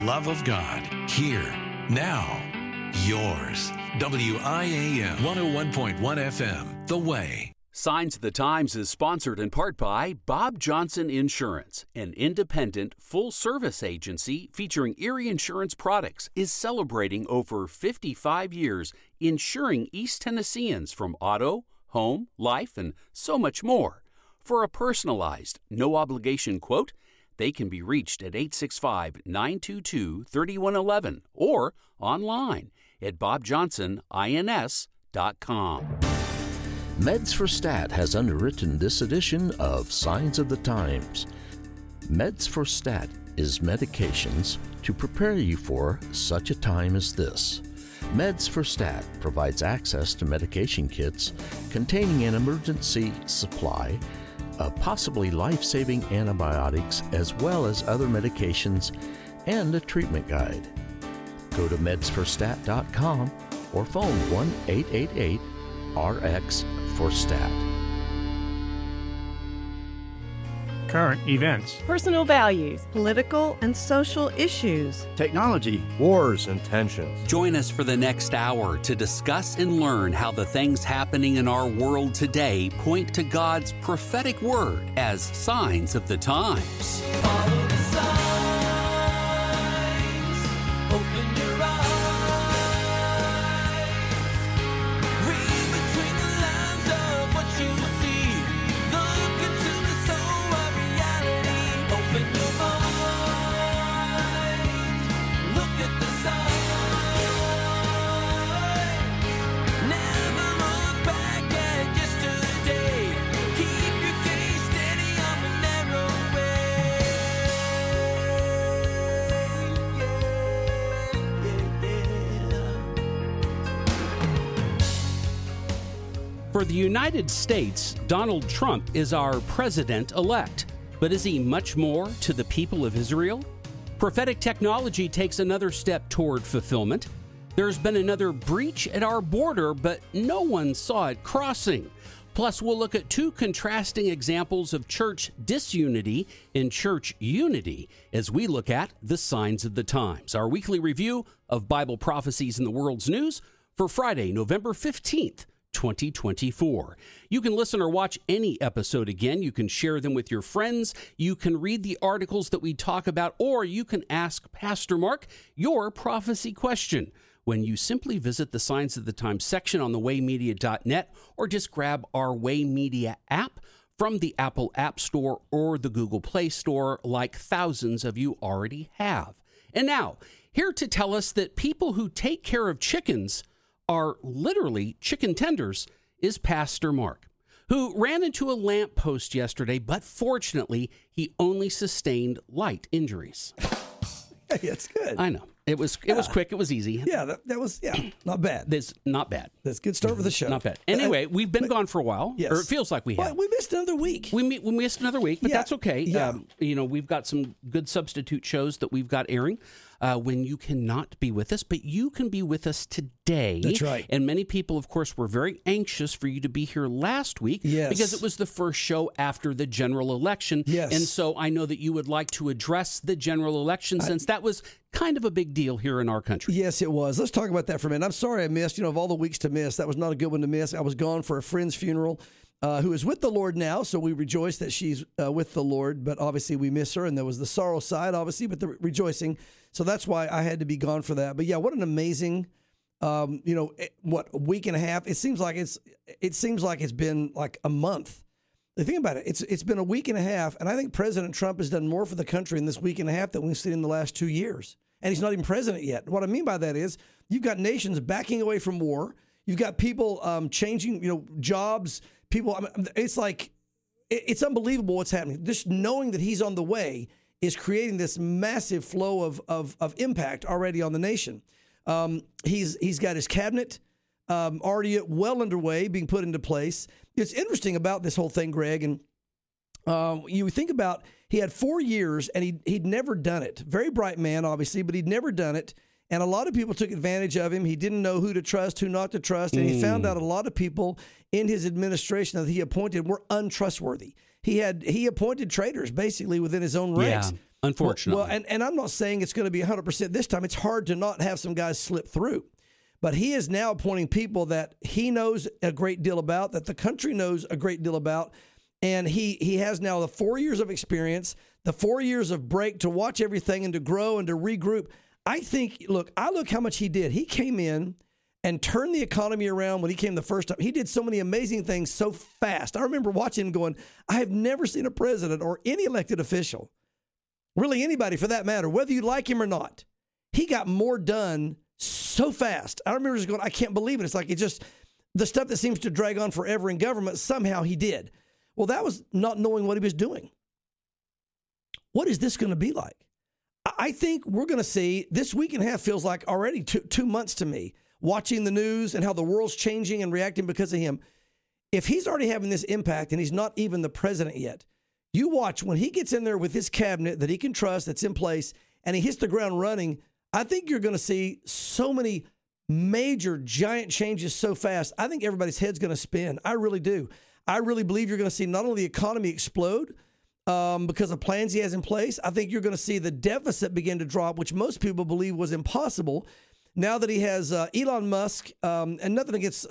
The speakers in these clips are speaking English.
Love of God, here, now, yours. WIAM 101.1 FM, The Way. Signs of the Times is sponsored in part by Bob Johnson Insurance, an independent, full-service agency featuring Erie Insurance products, is celebrating over 55 years insuring East Tennesseans from auto, home, life, and so much more. For a personalized, no-obligation quote, they can be reached at 865-922-3111 or online at bobjohnsonins.com. Meds for Stat has underwritten this edition of Signs of the Times. Meds for Stat is medications to prepare you for such a time as this. Meds for Stat provides access to medication kits containing an emergency supply of possibly life-saving antibiotics as well as other medications and a treatment guide. Go to medsforstat.com or phone 1-888-RX-for-STAT. Current events, personal values, political and social issues, technology, wars, and tensions. Join us for the next hour to discuss and learn how the things happening in our world today point to God's prophetic word as signs of the times. Follow the signs, open your eyes, read between the lines of what you see, look into the soul of reality, open your mind, look at the sign, never look back at yesterday, keep your gaze steady on the narrow For the United States, Donald Trump is our president-elect. But is he much more to the people of Israel? Prophetic technology takes another step toward fulfillment. There's been another breach at our border, but no one saw it crossing. Plus, we'll look at two contrasting examples of church disunity and church unity as we look at the signs of the times. Our weekly review of Bible prophecies in the world's news for Friday, November 15th. 2024. You can listen or watch any episode again. You can share them with your friends. You can read the articles that we talk about, or you can ask Pastor Mark your prophecy question when you simply visit the Signs of the Times section on thewaymedia.net or just grab our Way Media app from the Apple App Store or the Google Play Store, like thousands of you already have. And now, here to tell us that people who take care of chickens are literally chicken tenders is Pastor Mark, who ran into a lamppost yesterday, but fortunately, he only sustained light injuries. Hey, that's good. I know. It was quick. It was easy. Yeah, that was not bad. That's not bad. That's a good start for the show. Not bad. Anyway, we've been gone for a while. Yes. Or it feels like we have. Well, we missed another week. We missed another week, but that's okay. Yeah. We've got some good substitute shows that we've got airing when you cannot be with us, but you can be with us today. That's right. And many people, of course, were very anxious for you to be here last week because it was the first show after the general election. Yes. And so I know that you would like to address the general election since that was kind of a big deal here in our country. Yes, it was. Let's talk about that for a minute. I'm sorry I missed, of all the weeks to miss, that was not a good one to miss. I was gone for a friend's funeral who is with the Lord now, so we rejoice that she's with the Lord, but obviously we miss her, and there was the sorrow side, obviously, but the rejoicing. So that's why I had to be gone for that. But yeah, what an amazing, a week and a half. It seems like it's been like a month. The thing about it, it's been a week and a half, and I think President Trump has done more for the country in this week and a half than we've seen in the last 2 years. And he's not even president yet. What I mean by that is you've got nations backing away from war. You've got people changing, jobs. People, it's like, it's unbelievable what's happening. Just knowing that he's on the way is creating this massive flow of impact already on the nation. He's got his cabinet already well underway, being put into place. It's interesting about this whole thing, Greg, and you think about he had 4 years and he'd never done it. Very bright man, obviously, but he'd never done it. And a lot of people took advantage of him. He didn't know who to trust, who not to trust. And he found out a lot of people in his administration that he appointed were untrustworthy. He appointed traitors basically within his own ranks. Yeah. Unfortunately. Well, and I'm not saying it's going to be 100% this time. It's hard to not have some guys slip through. But he is now appointing people that he knows a great deal about, that the country knows a great deal about. And he has now the 4 years of experience, the 4 years of break to watch everything and to grow and to regroup. I think, look how much he did. He came in and turned the economy around when he came the first time. He did so many amazing things so fast. I remember watching him going, I have never seen a president or any elected official, really anybody for that matter, whether you like him or not. He got more done so fast. I remember just going, I can't believe it. It's like the stuff that seems to drag on forever in government, somehow he did. Well, that was not knowing what he was doing. What is this going to be like? I think we're going to see, this week and a half feels like already 2 months to me, watching the news and how the world's changing and reacting because of him. If he's already having this impact and he's not even the president yet, you watch when he gets in there with his cabinet that he can trust, that's in place, and he hits the ground running, I think you're going to see so many major, giant changes so fast. I think everybody's head's going to spin. I really do. I really believe you're going to see not only the economy explode because of plans he has in place, I think you're going to see the deficit begin to drop, which most people believe was impossible. Now that he has Elon Musk, and nothing against,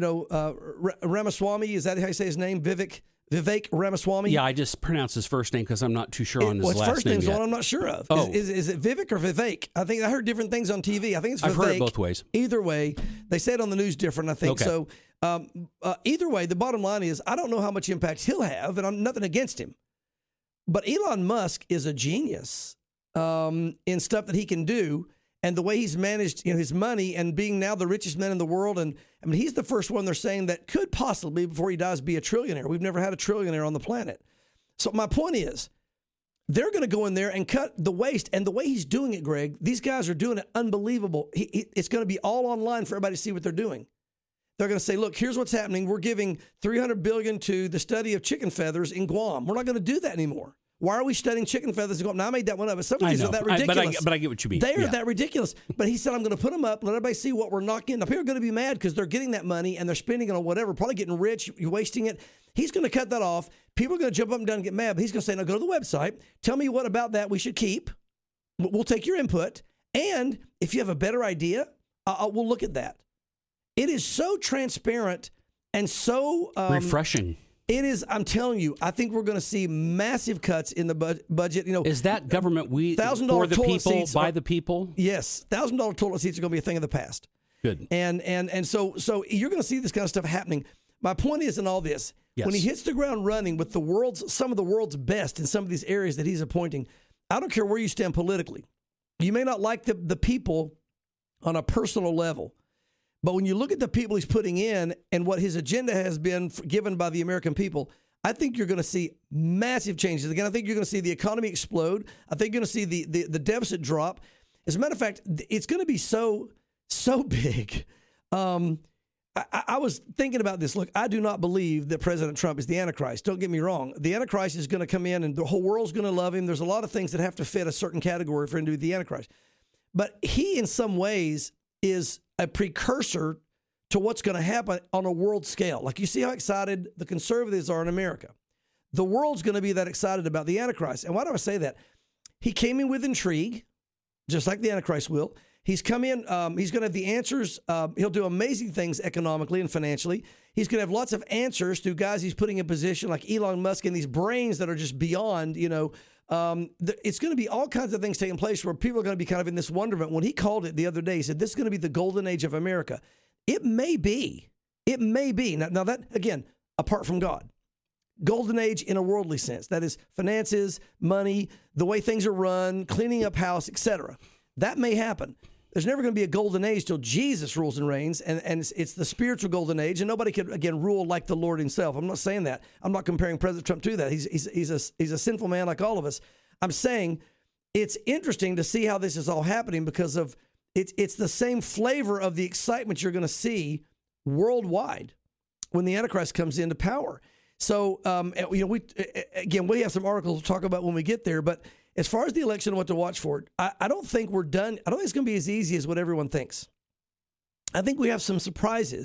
Ramaswamy, is that how you say his name? Vivek Ramaswamy? Yeah, I just pronounce his first name because I'm not too sure on his his last first name name's yet. one I'm not sure of. Oh. Is it Vivek or Vivek? I think I heard different things on TV. I think it's Vivek. I've heard it both ways. Either way, they say it on the news different, I think. Okay. So either way, the bottom line is I don't know how much impact he'll have, and I'm nothing against him. But Elon Musk is a genius in stuff that he can do, and the way he's managed his money and being now the richest man in the world. And I mean, he's the first one they're saying that could possibly, before he dies, be a trillionaire. We've never had a trillionaire on the planet. So my point is, they're going to go in there and cut the waste. And the way he's doing it, Greg, these guys are doing it unbelievable. It's going to be all online for everybody to see what they're doing. They're going to say, look, here's what's happening. We're giving $300 billion to the study of chicken feathers in Guam. We're not going to do that anymore. Why are we studying chicken feathers in Guam? Now, I made that one up, but some of these are that ridiculous. But I get what you mean. They are that ridiculous. But he said, I'm going to put them up, let everybody see what we're not getting. Now, people are going to be mad because they're getting that money and they're spending it on whatever, probably getting rich, you're wasting it. He's going to cut that off. People are going to jump up and down and get mad, but he's going to say, now go to the website. Tell me what about that we should keep. We'll take your input. And if you have a better idea, we'll look at that. It is so transparent and so refreshing. It is. I'm telling you, I think we're going to see massive cuts in the budget. Is that government for the people, by the people? Yes, $1,000 toilet seats are going to be a thing of the past. Good. And so you're going to see this kind of stuff happening. My point is in all this, yes, when he hits the ground running with some of the world's best in some of these areas that he's appointing, I don't care where you stand politically. You may not like the people on a personal level. But when you look at the people he's putting in and what his agenda has been given by the American people, I think you're going to see massive changes. Again, I think you're going to see the economy explode. I think you're going to see the deficit drop. As a matter of fact, it's going to be so big. I was thinking about this. Look, I do not believe that President Trump is the Antichrist. Don't get me wrong. The Antichrist is going to come in and the whole world's going to love him. There's a lot of things that have to fit a certain category for him to be the Antichrist. But he, in some ways, is a precursor to what's going to happen on a world scale. Like, you see how excited the conservatives are in America. The world's going to be that excited about the Antichrist. And why do I say that? He came in with intrigue, just like the Antichrist will. He's come in, he's going to have the answers. He'll do amazing things economically and financially. He's going to have lots of answers through guys he's putting in position like Elon Musk and these brains that are just beyond, it's going to be all kinds of things taking place where people are going to be kind of in this wonderment. When he called it the other day, he said, this is going to be the golden age of America. It may be. Now that, again, apart from God. Golden age in a worldly sense. That is finances, money, the way things are run, cleaning up house, etc. That may happen. There's never going to be a golden age till Jesus rules and reigns, and it's the spiritual golden age, and nobody could, again, rule like the Lord himself. I'm not saying that. I'm not comparing President Trump to that. He's a sinful man like all of us. I'm saying it's interesting to see how this is all happening because of it's the same flavor of the excitement you're going to see worldwide when the Antichrist comes into power. So, we have some articles to talk about when we get there, but as far as the election and what to watch for, I don't think we're done. I don't think it's going to be as easy as what everyone thinks. I think we have some surprises,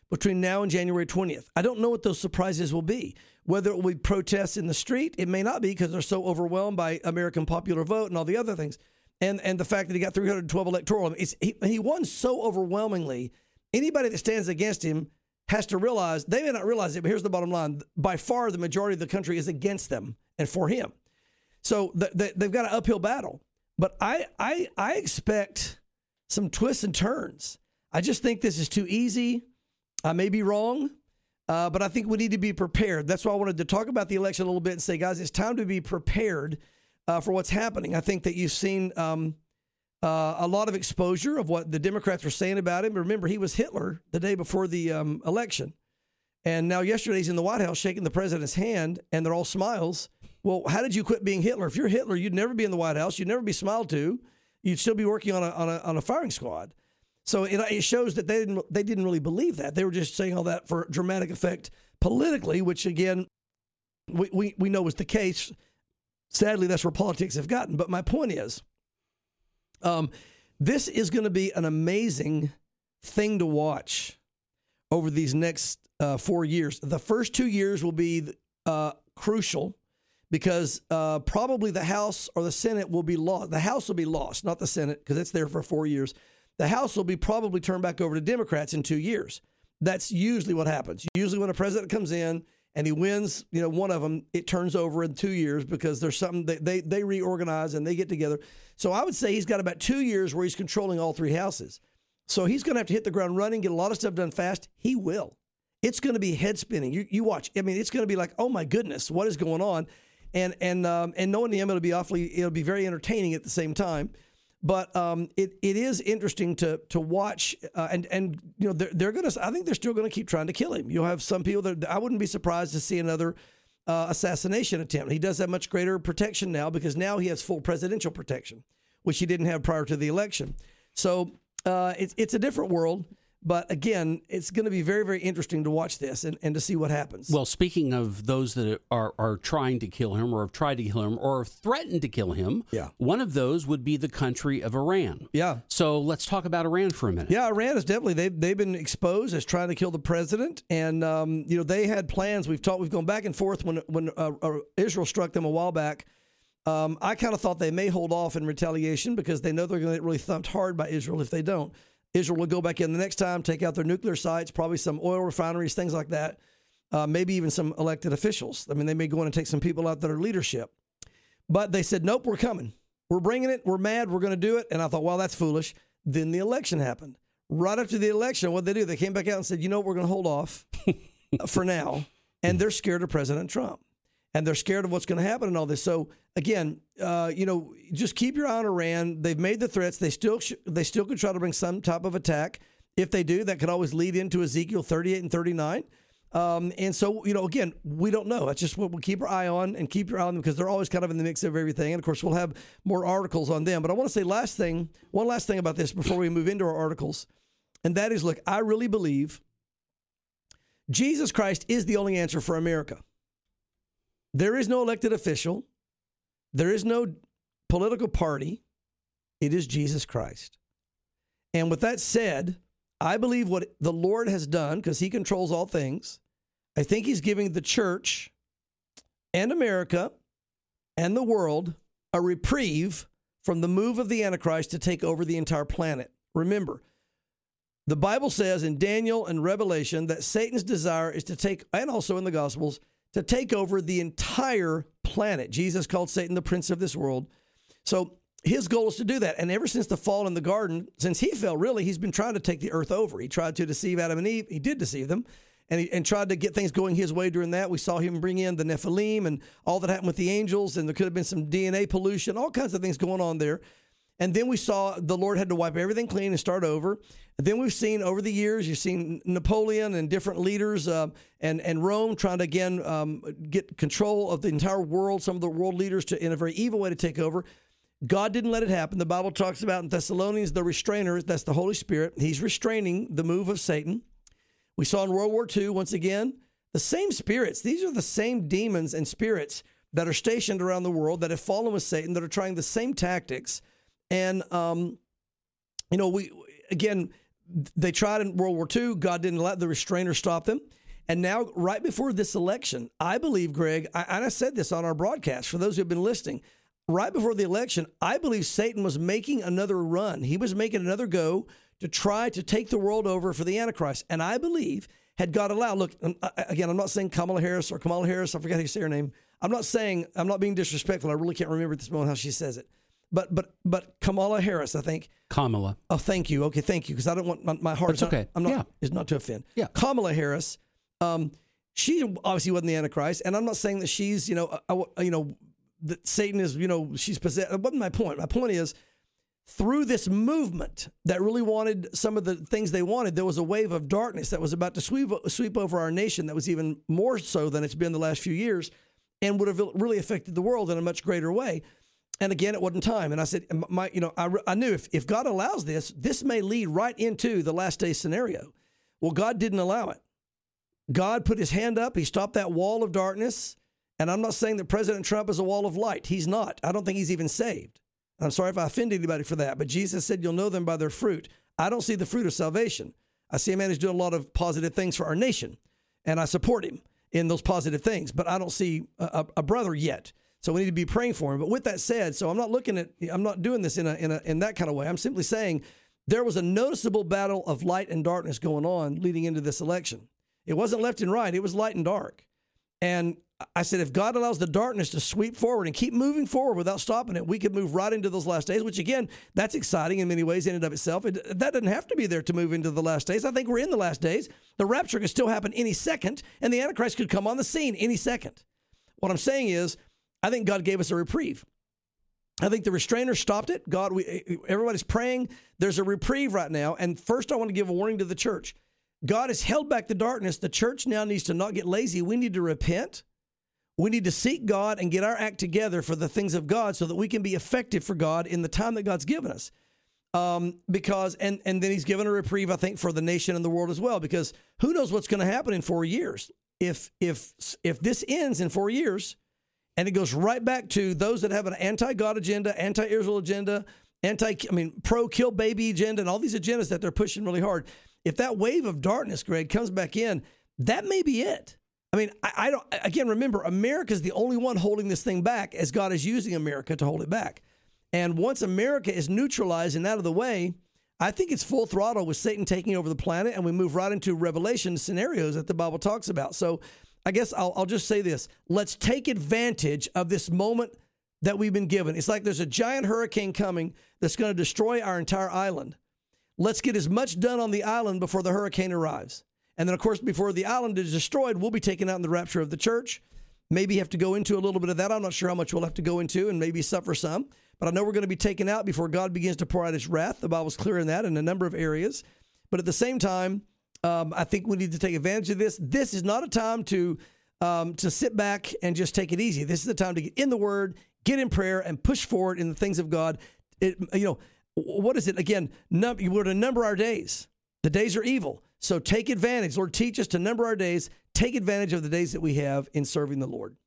between now and January 20th. I don't know what those surprises will be. Whether it will be protests in the street, it may not be because they're so overwhelmed by American popular vote and all the other things. And the fact that he got 312 electoral, he won so overwhelmingly. Anybody that stands against him has to realize, they may not realize it, but here's the bottom line. By far, the majority of the country is against them and for him. So they've got an uphill battle. But I expect some twists and turns. I just think this is too easy. I may be wrong, but I think we need to be prepared. That's why I wanted to talk about the election a little bit and say, guys, it's time to be prepared for what's happening. I think that you've seen a lot of exposure of what the Democrats were saying about him. Remember, he was Hitler the day before the election. And now yesterday he's in the White House shaking the president's hand, and they're all smiles. Well, how did you quit being Hitler? If you're Hitler, you'd never be in the White House. You'd never be smiled to. You'd still be working on a firing squad. So it shows that they didn't really believe that. They were just saying all that for dramatic effect politically, which, again, we know was the case. Sadly, that's where politics have gotten. But my point is, this is going to be an amazing thing to watch over these next 4 years. The first 2 years will be crucial because probably the House or the Senate will be lost. The House will be lost, not the Senate, because it's there for 4 years. The House will be probably turned back over to Democrats in 2 years. That's usually what happens. Usually when a president comes in and he wins, one of them, it turns over in 2 years because there's something they reorganize and they get together. So I would say he's got about 2 years where he's controlling all three houses. So he's going to have to hit the ground running, get a lot of stuff done fast. He will. It's going to be head spinning. You watch. I mean, it's going to be like, oh my goodness, what is going on? And knowing him, it'll be very entertaining at the same time. But it is interesting to watch, and they're going to. I think they're still going to keep trying to kill him. You'll have some people that I wouldn't be surprised to see another assassination attempt. He does have much greater protection now because now he has full presidential protection, which he didn't have prior to the election. So it's a different world. But again, it's going to be very, very interesting to watch this and to see what happens. Well, speaking of those that are trying to kill him or have tried to kill him or have threatened to kill him, one of those would be the country of Iran. Yeah. So let's talk about Iran for a minute. Yeah, Iran is definitely, they've been exposed as trying to kill the president. And, they had plans. We've gone back and forth when Israel struck them a while back. I kind of thought they may hold off in retaliation because they know they're going to get really thumped hard by Israel if they don't. Israel will go back in the next time, take out their nuclear sites, probably some oil refineries, things like that, maybe even some elected officials. I mean, they may go in and take some people out that are leadership. But they said, nope, we're coming. We're bringing it. We're mad. We're going to do it. And I thought, well, that's foolish. Then the election happened. Right after the election, what did they do? They came back out and said, we're going to hold off for now. And they're scared of President Trump. And they're scared of what's going to happen and all this. So, again, just keep your eye on Iran. They've made the threats. They still could try to bring some type of attack. If they do, that could always lead into Ezekiel 38 and 39. And so, again, we don't know. That's just what we'll keep our eye on and keep your eye on them because they're always kind of in the mix of everything. And, of course, we'll have more articles on them. But I want to say one last thing about this before we move into our articles. And that is, look, I really believe Jesus Christ is the only answer for America. There is no elected official. There is no political party. It is Jesus Christ. And with that said, I believe what the Lord has done, because he controls all things, I think he's giving the church and America and the world a reprieve from the move of the Antichrist to take over the entire planet. Remember, the Bible says in Daniel and Revelation that Satan's desire is to take, and also in the Gospels, to take over the entire planet. Jesus called Satan the prince of this world. So his goal is to do that. And ever since the fall in the garden, since he fell, really, he's been trying to take the earth over. He tried to deceive Adam and Eve. He did deceive them. And tried to get things going his way during that. We saw him bring in the Nephilim and all that happened with the angels. And there could have been some DNA pollution, all kinds of things going on there. And then we saw the Lord had to wipe everything clean and start over. And then we've seen over the years, you've seen Napoleon and different leaders and Rome trying to, again, get control of the entire world, some of the world leaders in a very evil way to take over. God didn't let it happen. The Bible talks about in Thessalonians, the restrainer, that's the Holy Spirit. He's restraining the move of Satan. We saw in World War II, once again, the same spirits. These are the same demons and spirits that are stationed around the world that have fallen with Satan, that are trying the same tactics. And, They tried in World War II. God didn't let the restrainer stop them. And now, right before this election, I believe, Greg, and I said this on our broadcast for those who have been listening, right before the election, I believe Satan was making another run. He was making another go to try to take the world over for the Antichrist. And I believe, had God allowed, look, again, I'm not saying Kamala Harris, I forgot how you say her name. I'm not being disrespectful. I really can't remember at this moment how she says it. But Kamala Harris, I think. Kamala. Oh, thank you. Okay, thank you. Because I don't want my heart. It's okay. Is not to offend. Yeah. Kamala Harris. She obviously wasn't the Antichrist, and I'm not saying that she's, that Satan is, she's possessed. That wasn't my point. My point is, through this movement that really wanted some of the things they wanted, there was a wave of darkness that was about to sweep over our nation that was even more so than it's been the last few years, and would have really affected the world in a much greater way. And again, it wasn't time. And I said, I knew if God allows this may lead right into the last day scenario. Well, God didn't allow it. God put his hand up. He stopped that wall of darkness. And I'm not saying that President Trump is a wall of light. He's not. I don't think he's even saved. I'm sorry if I offended anybody for that. But Jesus said, you'll know them by their fruit. I don't see the fruit of salvation. I see a man who's doing a lot of positive things for our nation. And I support him in those positive things. But I don't see a brother yet. So we need to be praying for him. But with that said, so I'm not doing this in that kind of way. I'm simply saying there was a noticeable battle of light and darkness going on leading into this election. It wasn't left and right. It was light and dark. And I said, if God allows the darkness to sweep forward and keep moving forward without stopping it, we could move right into those last days, which again, that's exciting in many ways in and of itself. That doesn't have to be there to move into the last days. I think we're in the last days. The rapture could still happen any second, and the Antichrist could come on the scene any second. What I'm saying is, I think God gave us a reprieve. I think the restrainer stopped it. Everybody's praying. There's a reprieve right now. And first, I want to give a warning to the church. God has held back the darkness. The church now needs to not get lazy. We need to repent. We need to seek God and get our act together for the things of God so that we can be effective for God in the time that God's given us. Because then he's given a reprieve, I think, for the nation and the world as well, because who knows what's going to happen in 4 years. If this ends in 4 years and it goes right back to those that have an anti-God agenda, anti-Israel agenda, pro-kill baby agenda, and all these agendas that they're pushing really hard, if that wave of darkness, Greg, comes back in, that may be it. I don't, again, remember, America's the only one holding this thing back as God is using America to hold it back. And once America is neutralized and out of the way, I think it's full throttle with Satan taking over the planet, and we move right into Revelation scenarios that the Bible talks about. So I guess I'll just say this. Let's take advantage of this moment that we've been given. It's like there's a giant hurricane coming that's going to destroy our entire island. Let's get as much done on the island before the hurricane arrives. And then, of course, before the island is destroyed, we'll be taken out in the rapture of the church. Maybe have to go into a little bit of that. I'm not sure how much we'll have to go into and maybe suffer some. But I know we're going to be taken out before God begins to pour out his wrath. The Bible's clear in that in a number of areas. But at the same time, I think we need to take advantage of this. This is not a time to sit back and just take it easy. This is the time to get in the Word, get in prayer, and push forward in the things of God. What is it? Again, we're to number our days. The days are evil. So take advantage. Lord, teach us to number our days. Take advantage of the days that we have in serving the Lord.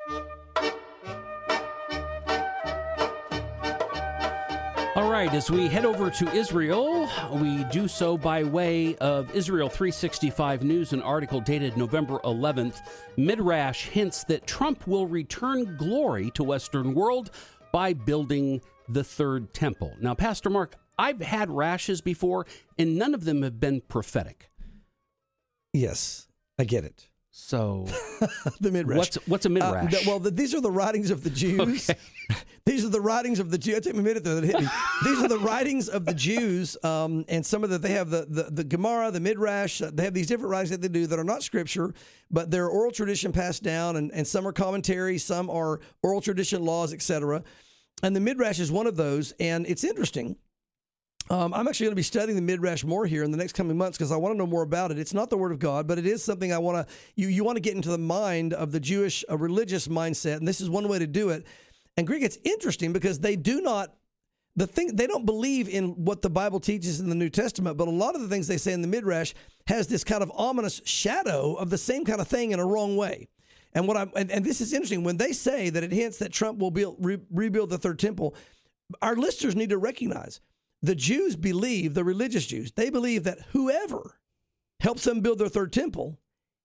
All right, as we head over to Israel, we do so by way of Israel 365 News, an article dated November 11th. Midrash hints that Trump will return glory to Western world by building the third temple. Now, Pastor Mark, I've had rashes before, and none of them have been prophetic. Yes, I get it. So, the Midrash. What's a Midrash? These are the writings of the Jews. Okay. These are the writings of the Jews. It took me a minute there that hit me. These are the writings of the Jews, and some of they have the Gemara, the Midrash. They have these different writings that they do that are not scripture, but they're oral tradition passed down, and some are commentary, some are oral tradition laws, etc. And the Midrash is one of those, and it's interesting. I'm actually going to be studying the Midrash more here in the next coming months because I want to know more about it. It's not the Word of God, but it is something I want to. You want to get into the mind of the Jewish religious mindset, and this is one way to do it. And Greg, it's interesting because they don't believe in what the Bible teaches in the New Testament, but a lot of the things they say in the Midrash has this kind of ominous shadow of the same kind of thing in a wrong way. And and this is interesting when they say that it hints that Trump will rebuild the third temple. Our listeners need to recognize the Jews believe, the religious Jews, they believe that whoever helps them build their third temple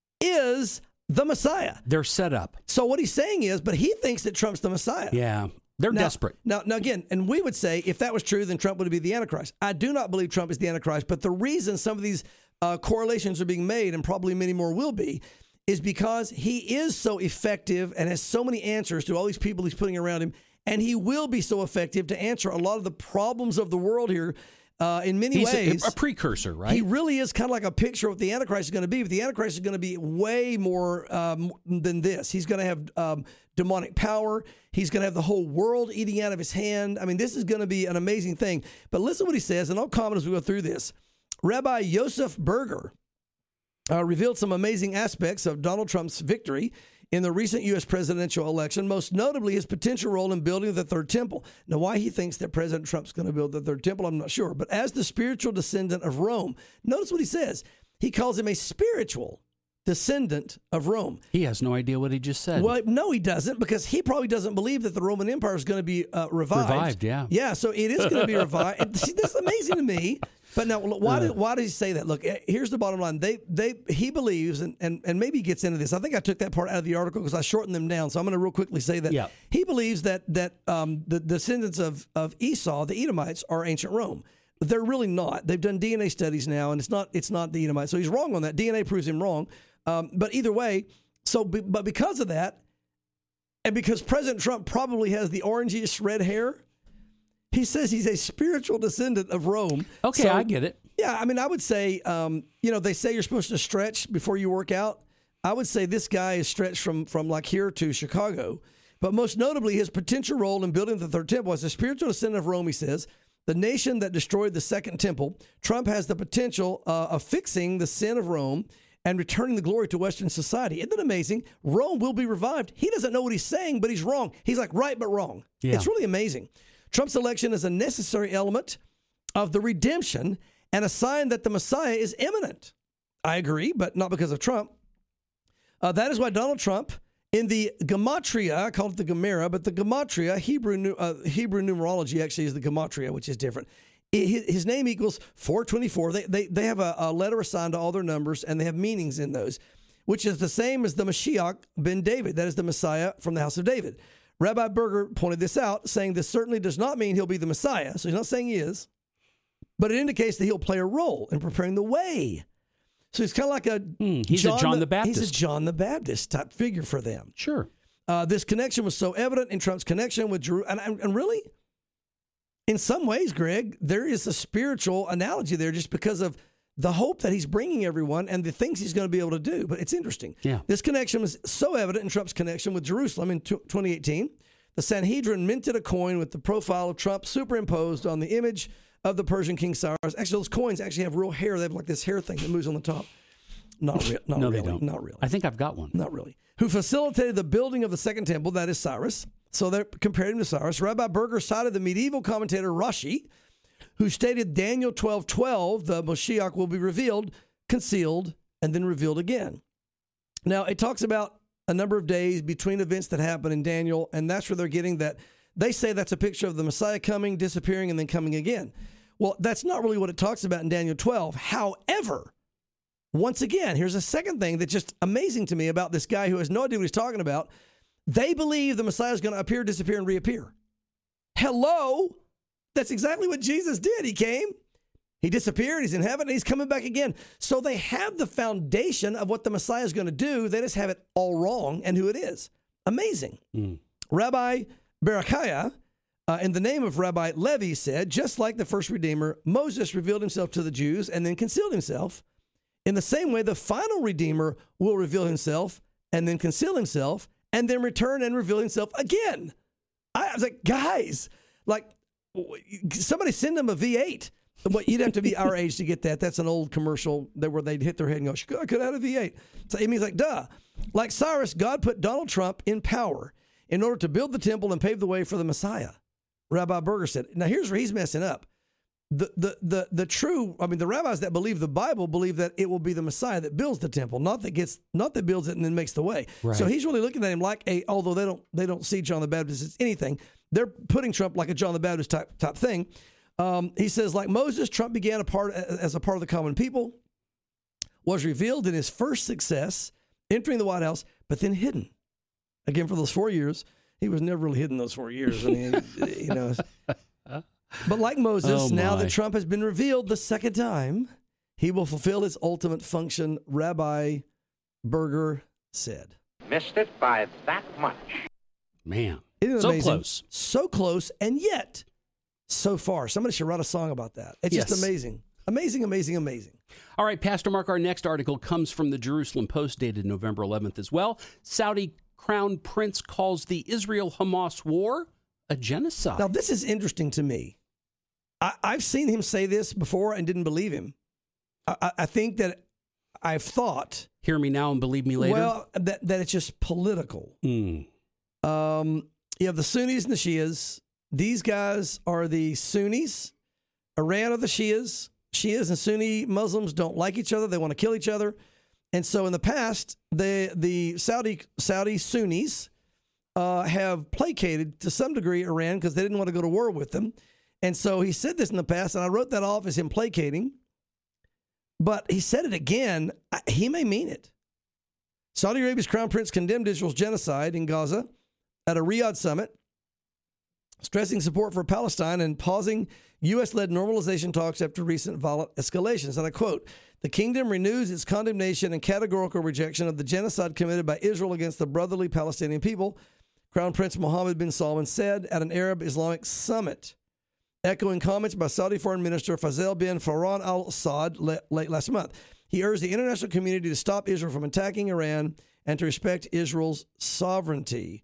is the Messiah. They're set up. So what he's saying is, but he thinks that Trump's the Messiah. Yeah. They're desperate. Now, again, and we would say if that was true, then Trump would be the Antichrist. I do not believe Trump is the Antichrist, but the reason some of these correlations are being made, and probably many more will be, is because he is so effective and has so many answers to all these people he's putting around him, and he will be so effective to answer a lot of the problems of the world here in many ways. He's a precursor, right? He really is kind of like a picture of what the Antichrist is going to be, but the Antichrist is going to be way more than this. He's going to have demonic power. He's going to have the whole world eating out of his hand. I mean, this is going to be an amazing thing. But listen to what he says, and I'll comment as we go through this. Rabbi Yosef Berger revealed some amazing aspects of Donald Trump's victory in the recent U.S. presidential election, most notably his potential role in building the third temple. Now, why he thinks that President Trump's going to build the third temple, I'm not sure. But as the spiritual descendant of Rome, notice what he says. He calls him a spiritual descendant of Rome. He has no idea what he just said. Well, no, he doesn't, because he probably doesn't believe that the Roman Empire is going to be revived. Revived, yeah. Yeah, so it is going to be revived. See, that's amazing to me. But now, why does he say that? Look, here's the bottom line. He believes, and maybe he gets into this. I think I took that part out of the article because I shortened them down. So I'm going to real quickly say that he believes that the descendants of Esau, the Edomites, are ancient Rome. They're really not. They've done DNA studies now, and it's not the Edomites. So he's wrong on that. DNA proves him wrong. But either way, but because of that, and because President Trump probably has the orangish red hair, he says he's a spiritual descendant of Rome. Okay, I get it. Yeah, I mean, I would say, they say you're supposed to stretch before you work out. I would say this guy is stretched from like here to Chicago. But most notably, his potential role in building the third temple as a spiritual descendant of Rome, he says, the nation that destroyed the second temple, Trump has the potential of fixing the sin of Rome and returning the glory to Western society. Isn't that amazing? Rome will be revived. He doesn't know what he's saying, but he's wrong. He's like right but wrong. Yeah. It's really amazing. Trump's election is a necessary element of the redemption and a sign that the Messiah is imminent. I agree, but not because of Trump. That is why Donald Trump, in the Gematria, I called it the Gemara, but the Gematria, Hebrew numerology actually is the Gematria, which is different. His name equals 424. They have a letter assigned to all their numbers, and they have meanings in those, which is the same as the Mashiach ben David. That is the Messiah from the house of David. Rabbi Berger pointed this out, saying this certainly does not mean he'll be the Messiah. So he's not saying he is, but it indicates that he'll play a role in preparing the way. So he's kind of like a John the Baptist. He's a John the Baptist type figure for them. Sure. This connection was so evident in Trump's connection with Jerusalem. And really, in some ways, Greg, there is a spiritual analogy there just because of the hope that he's bringing everyone and the things he's going to be able to do. But it's interesting. Yeah. This connection was so evident in Trump's connection with Jerusalem in 2018. The Sanhedrin minted a coin with the profile of Trump superimposed on the image of the Persian King Cyrus. Actually, those coins actually have real hair. They have like this hair thing that moves on the top. Not really. They don't. Not really. I think I've got one. Not really. Who facilitated the building of the second temple, that is Cyrus. So they're comparing him to Cyrus. Rabbi Berger cited the medieval commentator Rashi, who stated Daniel 12:12, the Moshiach will be revealed, concealed, and then revealed again. Now, it talks about a number of days between events that happen in Daniel, and that's where they're getting that. They say that's a picture of the Messiah coming, disappearing, and then coming again. Well, that's not really what it talks about in Daniel 12. However, once again, here's a second thing that's just amazing to me about this guy who has no idea what he's talking about. They believe the Messiah is going to appear, disappear, and reappear. Hello? That's exactly what Jesus did. He came, he disappeared, he's in heaven, and he's coming back again. So they have the foundation of what the Messiah is going to do. They just have it all wrong and who it is. Amazing. Rabbi Berechiah, in the name of Rabbi Levi, said, just like the first Redeemer, Moses revealed himself to the Jews and then concealed himself. In the same way, the final Redeemer will reveal himself and then conceal himself and then return and reveal himself again. I was like, guys, like, somebody send them a V8. But you'd have to be our age to get that. That's an old commercial where they'd hit their head and go, I could have had a V8. So it means like, duh. Like Cyrus, God put Donald Trump in power in order to build the temple and pave the way for the Messiah. Rabbi Berger said. Now here's where he's messing up. The rabbis that believe the Bible believe that it will be the Messiah that builds the temple, not that builds it and then makes the way. Right. So he's really looking at him like although they don't see John the Baptist as anything, they're putting Trump like a John the Baptist type thing. He says, like Moses, Trump began as a part of the common people, was revealed in his first success, entering the White House, but then hidden. Again, for those 4 years, he was never really hidden those 4 years. I mean, you know. But like Moses, now that Trump has been revealed the second time, he will fulfill his ultimate function, Rabbi Berger said. Missed it by that much. Man, Isn't it so amazing? close. So close, and yet so far. Somebody should write a song about that. It's Yes. just amazing. Amazing, amazing, amazing. All right, Pastor Mark, our next article comes from the Jerusalem Post, dated November 11th as well. Saudi Crown Prince calls the Israel-Hamas war a genocide. Now, this is interesting to me. I've seen him say this before and didn't believe him. I think that I've thought... Hear me now and believe me later? Well, that it's just political. You have the Sunnis and the Shias. These guys are the Sunnis. Iran are the Shias. Shias and Sunni Muslims don't like each other. They want to kill each other. And so in the past, the Saudi Sunnis have placated to some degree Iran because they didn't want to go to war with them. And so he said this in the past, and I wrote that off as him placating. But he said it again. He may mean it. Saudi Arabia's crown prince condemned Israel's genocide in Gaza at a Riyadh summit, stressing support for Palestine and pausing U.S.-led normalization talks after recent violent escalations. And I quote, "The kingdom renews its condemnation and categorical rejection of the genocide committed by Israel against the brotherly Palestinian people," Crown Prince Mohammed bin Salman said at an Arab Islamic summit, echoing comments by Saudi Foreign Minister Faisal bin Farhan al-Saud late last month. He urged the international community to stop Israel from attacking Iran and to respect Israel's sovereignty.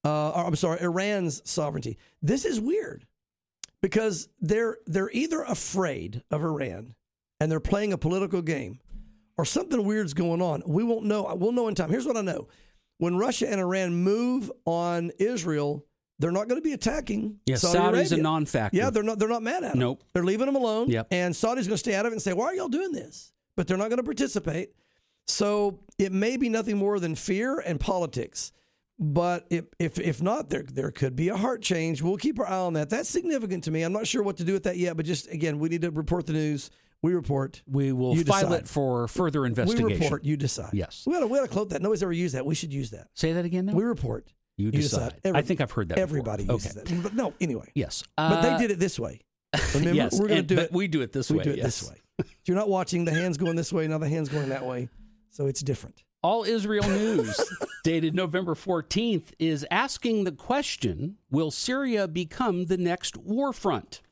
Iran's sovereignty. This is weird because they're either afraid of Iran and they're playing a political game, or something weird's going on. We won't know. We'll know in time. Here's what I know. When Russia and Iran move on Israel, they're not going to be attacking Saudi Arabia. Saudi's a non-factor. Yeah, they're not mad at them. Nope. They're leaving them alone. Yep. And Saudi's going to stay out of it and say, why are y'all doing this? But they're not going to participate. So it may be nothing more than fear and politics. But if not, there could be a heart change. We'll keep our eye on that. That's significant to me. I'm not sure what to do with that yet, but just, again, we need to report the news. We report. We will file it for further investigation. We report. You decide. Yes. We ought to quote that. Nobody's ever used that. We should use that. Say that again now? We report. You decide. I think I've heard that Everybody before. uses that. But no, anyway. Yes. But they did it this way. Remember? Yes, We're going to do but it. we do it this way. We do it this way. You're not watching the hands going this way, now the hands going that way. So it's different. All Israel News, dated November 14th, is asking the question, will Syria become the next war front?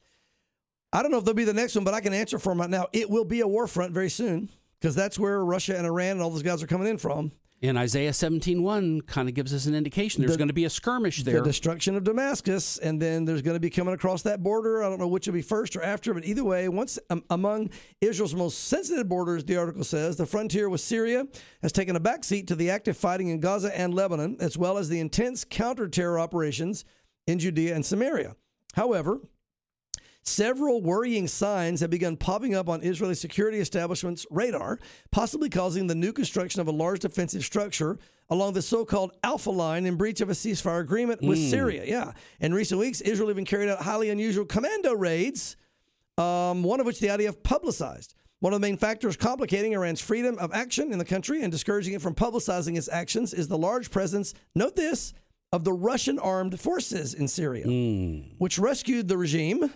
I don't know if they'll be the next one, but I can answer for them right now. It will be a war front very soon because that's where Russia and Iran and all those guys are coming in from. And Isaiah 17:1 kind of gives us an indication there's going to be a skirmish there. The destruction of Damascus, and then there's going to be coming across that border. I don't know which will be first or after, but either way, once among Israel's most sensitive borders, the article says, the frontier with Syria has taken a backseat to the active fighting in Gaza and Lebanon, as well as the intense counter-terror operations in Judea and Samaria. However, several worrying signs have begun popping up on Israeli security establishments' radar, possibly causing the new construction of a large defensive structure along the so-called Alpha Line in breach of a ceasefire agreement with Syria. Yeah. In recent weeks, Israel even carried out highly unusual commando raids, one of which the IDF publicized. One of the main factors complicating Iran's freedom of action in the country and discouraging it from publicizing its actions is the large presence, note this, of the Russian armed forces in Syria, which rescued the regime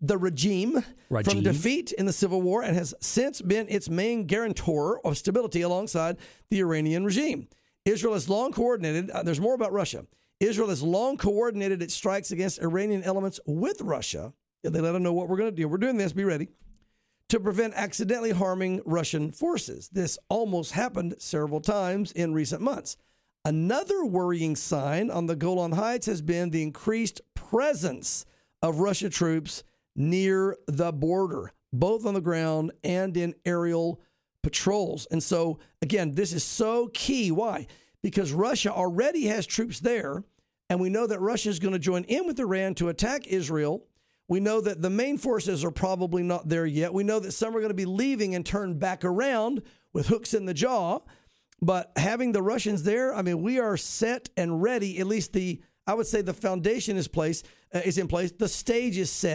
from defeat in the civil war and has since been its main guarantor of stability alongside the Iranian regime. Israel has long coordinated, there's more about Russia. Israel has long coordinated its strikes against Iranian elements with Russia. They let them know what we're going to do. We're doing this, be ready, to prevent accidentally harming Russian forces. This almost happened several times in recent months. Another worrying sign on the Golan Heights has been the increased presence of Russian troops near the border, both on the ground and in aerial patrols. And so, again, this is so key. Why? Because Russia already has troops there, and we know that Russia is going to join in with Iran to attack Israel. We know that the main forces are probably not there yet. We know that some are going to be leaving and turn back around with hooks in the jaw. But having the Russians there, I mean, we are set and ready. At least I would say the foundation is in place. The stage is set.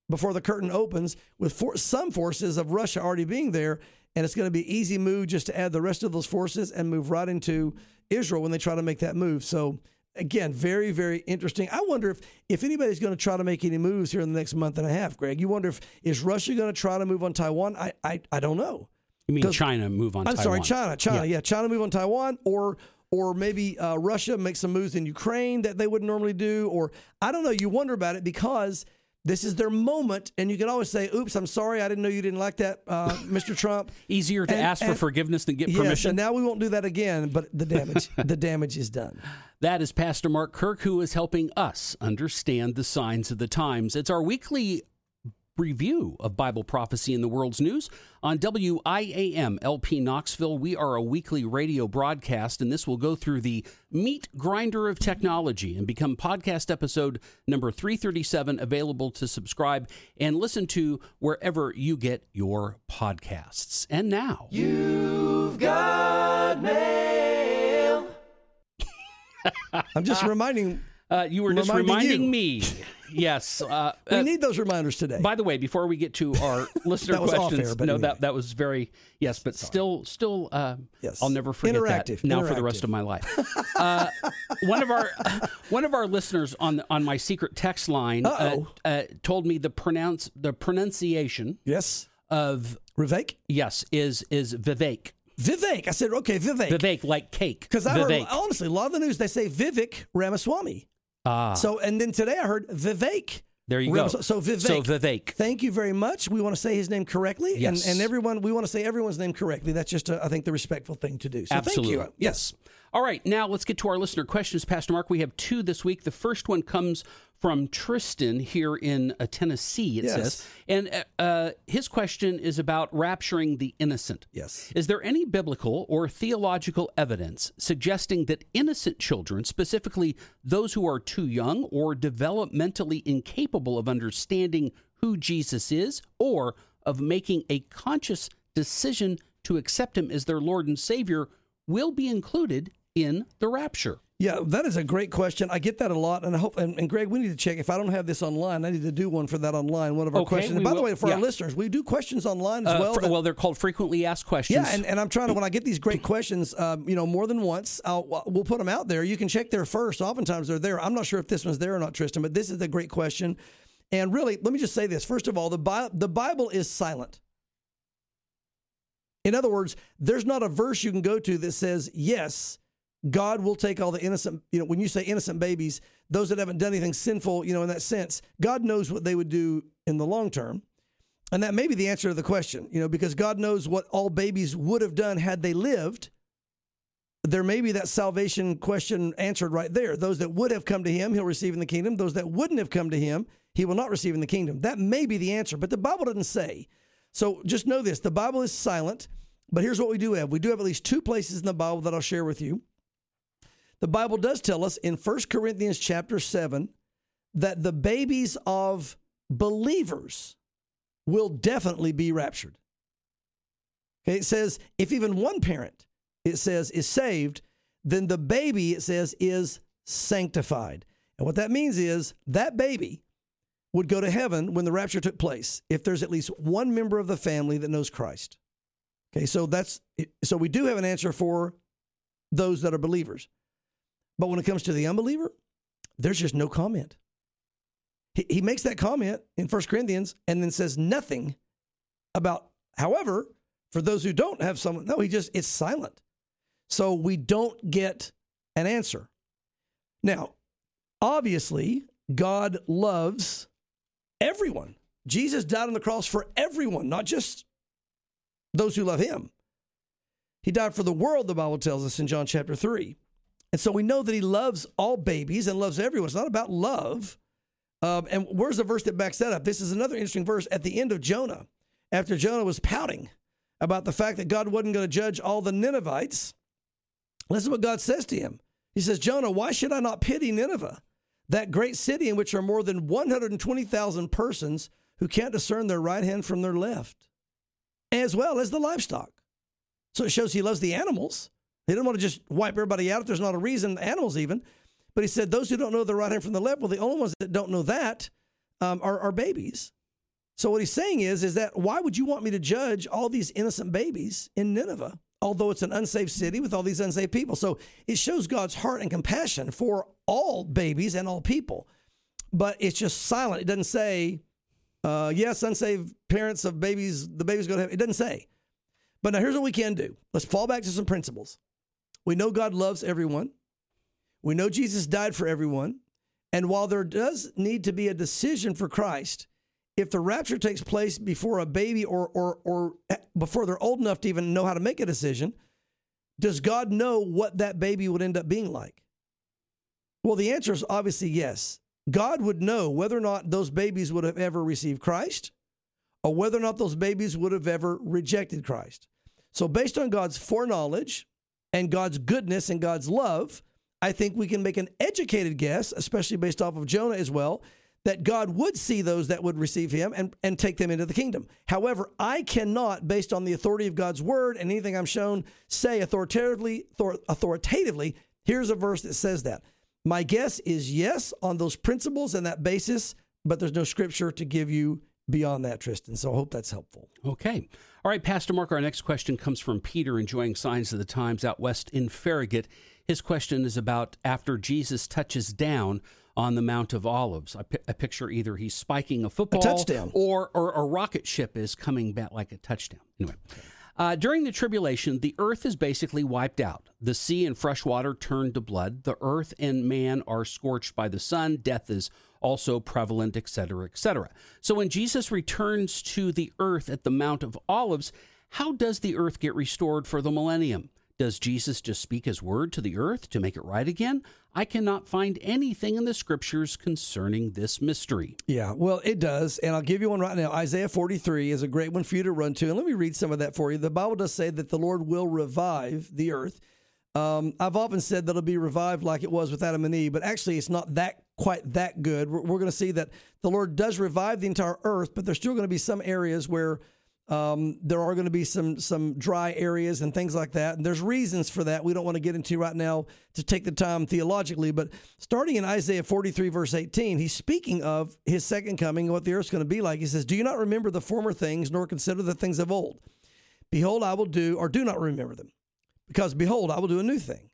before the curtain opens, with some forces of Russia already being there, and it's going to be an easy move just to add the rest of those forces and move right into Israel when they try to make that move. So, again, very, very interesting. I wonder if anybody's going to try to make any moves here in the next month and a half, Greg. You wonder is Russia going to try to move on Taiwan? I don't know. You mean China move on Taiwan? I'm sorry, China. Yeah, China move on Taiwan, or maybe Russia make some moves in Ukraine that they wouldn't normally do, or I don't know. You wonder about it because this is their moment, and you can always say, oops, I'm sorry, I didn't know you didn't like that, Mr. Trump. Easier to ask for forgiveness than get permission. Yes, and now we won't do that again, but the damage is done. That is Pastor Mark Kirk, who is helping us understand the signs of the times. It's our weekly review of Bible prophecy in the world's news on WIAM LP Knoxville. We are a weekly radio broadcast, and this will go through the meat grinder of technology and become podcast episode number 337, available to subscribe and listen to wherever you get your podcasts. And now, You've got mail. I'm just reminding. You were just reminding you. me. Yes. We need those reminders today. By the way, before we get to our listener That was questions, off air, but no, anyway. that was very, yes, but still, Yes. I'll never forget Interactive. that now for the rest of my life. One of our listeners on my secret text line told me the pronunciation Yes. of Vivek? yes is Vivek. Vivek. I said, okay, Vivek. Vivek, like cake. Because I heard, Vivek. honestly, a lot of the news, they say Vivek Ramaswamy. Ah. So, and then today I heard Vivek. There you go. So Vivek. So Vivek. Thank you very much. We want to say his name correctly. Yes. And everyone, we want to say everyone's name correctly. That's just, I think, the respectful thing to do. So Absolutely. thank you. Yes. All right, now let's get to our listener questions, Pastor Mark. We have two this week. The first one comes from Tristan here in Tennessee, it says. And his question is about rapturing the innocent. Yes. Is there any biblical or theological evidence suggesting that innocent children, specifically those who are too young or developmentally incapable of understanding who Jesus is or of making a conscious decision to accept him as their Lord and Savior, will be included in the rapture? Yeah, that is a great question. I get that a lot, and I hope. And Greg, we need to check. If I don't have this online, I need to do one for that online. One of our questions. And by the way, for our listeners, we do questions online as well. Well, they're called frequently asked questions. Yeah, and I'm trying to. When I get these great questions, more than once, we'll put them out there. You can check there first. Oftentimes they're there. I'm not sure if this one's there or not, Tristan, but this is a great question. And really, let me just say this. First of all, the Bible is silent. In other words, there's not a verse you can go to that says, yes, God will take all the innocent, when you say innocent babies, those that haven't done anything sinful, in that sense, God knows what they would do in the long term. And that may be the answer to the question, because God knows what all babies would have done had they lived. There may be that salvation question answered right there. Those that would have come to him, he'll receive in the kingdom. Those that wouldn't have come to him, he will not receive in the kingdom. That may be the answer, but the Bible doesn't say. So just know this, the Bible is silent, but here's what we do have. We do have at least two places in the Bible that I'll share with you. The Bible does tell us in 1 Corinthians chapter 7 that the babies of believers will definitely be raptured. Okay, it says if even one parent, it says, is saved, then the baby, it says, is sanctified. And what that means is that baby would go to heaven when the rapture took place if there's at least one member of the family that knows Christ. Okay, so we do have an answer for those that are believers. But when it comes to the unbeliever, there's just no comment. He makes that comment in 1 Corinthians and then says nothing about, however, for those who don't have someone, no, it's silent. So we don't get an answer. Now, obviously, God loves everyone. Jesus died on the cross for everyone, not just those who love him. He died for the world, the Bible tells us in John chapter 3. And so we know that he loves all babies and loves everyone. It's not about love. And where's the verse that backs that up? This is another interesting verse at the end of Jonah. After Jonah was pouting about the fact that God wasn't going to judge all the Ninevites, listen to what God says to him. He says, Jonah, why should I not pity Nineveh, that great city in which are more than 120,000 persons who can't discern their right hand from their left, as well as the livestock? So it shows he loves the animals. He didn't want to just wipe everybody out if there's not a reason, animals even. But he said, those who don't know the right hand from the left, well, the only ones that don't know that are babies. So what he's saying is that why would you want me to judge all these innocent babies in Nineveh, although it's an unsaved city with all these unsaved people? So it shows God's heart and compassion for all babies and all people. But it's just silent. It doesn't say, yes, unsaved parents of babies, the babies go to heaven. It doesn't say. But now here's what we can do. Let's fall back to some principles. We know God loves everyone. We know Jesus died for everyone. And while there does need to be a decision for Christ, if the rapture takes place before a baby or before they're old enough to even know how to make a decision, does God know what that baby would end up being like? Well, the answer is obviously yes. God would know whether or not those babies would have ever received Christ or whether or not those babies would have ever rejected Christ. So based on God's foreknowledge and God's goodness and God's love, I think we can make an educated guess, especially based off of Jonah as well, that God would see those that would receive him and take them into the kingdom. However, I cannot, based on the authority of God's word and anything I'm shown, say authoritatively, here's a verse that says that. My guess is yes on those principles and that basis, but there's no scripture to give you beyond that, Tristan. So I hope that's helpful. Okay. All right, Pastor Mark, our next question comes from Peter, enjoying Signs of the Times out west in Farragut. His question is about after Jesus touches down on the Mount of Olives. I picture either he's spiking a football, a touchdown, or a rocket ship is coming back like a touchdown. Anyway. During the tribulation, the earth is basically wiped out. The sea and fresh water turn to blood. The earth and man are scorched by the sun. Death is also prevalent, etc., etc. So when Jesus returns to the earth at the Mount of Olives, how does the earth get restored for the millennium? Does Jesus just speak his word to the earth to make it right again? I cannot find anything in the scriptures concerning this mystery. Yeah, well, it does. And I'll give you one right now. Isaiah 43 is a great one for you to run to. And let me read some of that for you. The Bible does say that the Lord will revive the earth. I've often said that it'll be revived like it was with Adam and Eve, but actually it's not quite that good. We're going to see that the Lord does revive the entire earth, but there's still going to be some areas where there are going to be some dry areas and things like that. And there's reasons for that we don't want to get into right now to take the time theologically. But starting in Isaiah 43, verse 18, he's speaking of his second coming and what the earth's going to be like. He says, do you not remember the former things, nor consider the things of old? Behold, I will do, or do not remember them. Because behold, I will do a new thing.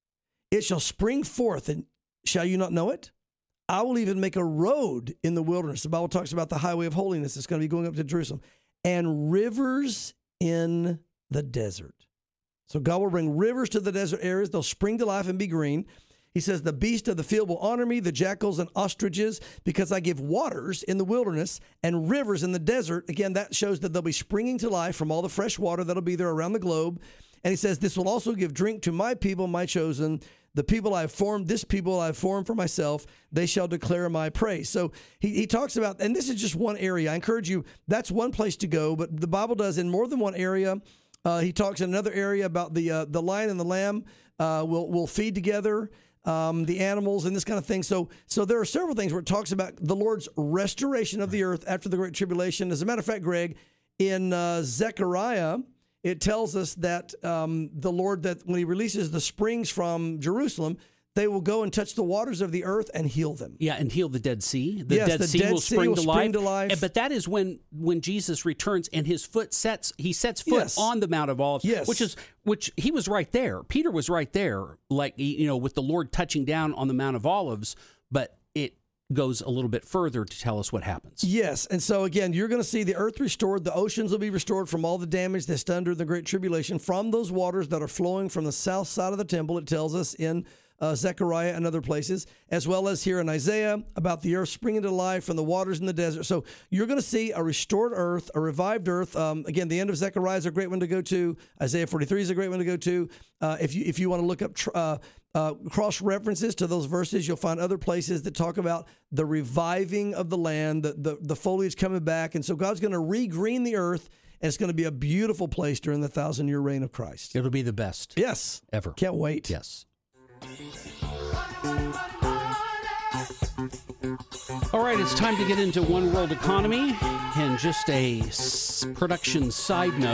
It shall spring forth, and shall you not know it? I will even make a road in the wilderness. The Bible talks about the highway of holiness. It's going to be going up to Jerusalem. And rivers in the desert. So God will bring rivers to the desert areas. They'll spring to life and be green. He says, the beasts of the field will honor me, the jackals and ostriches, because I give waters in the wilderness and rivers in the desert. Again, that shows that they'll be springing to life from all the fresh water that'll be there around the globe. And he says, this will also give drink to my people, my chosen, the people I have formed, this people I have formed for myself, they shall declare my praise. So he talks about, and this is just one area. I encourage you, that's one place to go, but the Bible does in more than one area. He talks in another area about the lion and the lamb will feed together, the animals and this kind of thing. So there are several things where it talks about the Lord's restoration of the earth after the Great Tribulation. As a matter of fact, Greg, in Zechariah, it tells us that the Lord, that when he releases the springs from Jerusalem, they will go and touch the waters of the earth and heal them. Yeah, and heal the Dead Sea. The Dead Sea will spring to life. But that is when Jesus returns and his foot sets foot on the Mount of Olives, which he was right there. Peter was right there, like, with the Lord touching down on the Mount of Olives, but it goes a little bit further to tell us what happens. Yes, and so again, you're going to see the earth restored. The oceans will be restored from all the damage that's done during the Great Tribulation from those waters that are flowing from the south side of the temple, it tells us in Zechariah and other places, as well as here in Isaiah about the earth springing to life from the waters in the desert. So you're going to see a restored earth, a revived earth. Again, the end of Zechariah is a great one to go to. Isaiah 43 is a great one to go to. If you want to look up cross references to those verses, you'll find other places that talk about the reviving of the land, the foliage coming back. And so God's going to re-green the earth, and it's going to be a beautiful place during the 1,000-year reign of Christ. It'll be the best. Yes. Ever. Can't wait. Yes. All right, it's time to get into One World Economy. And just a production side note,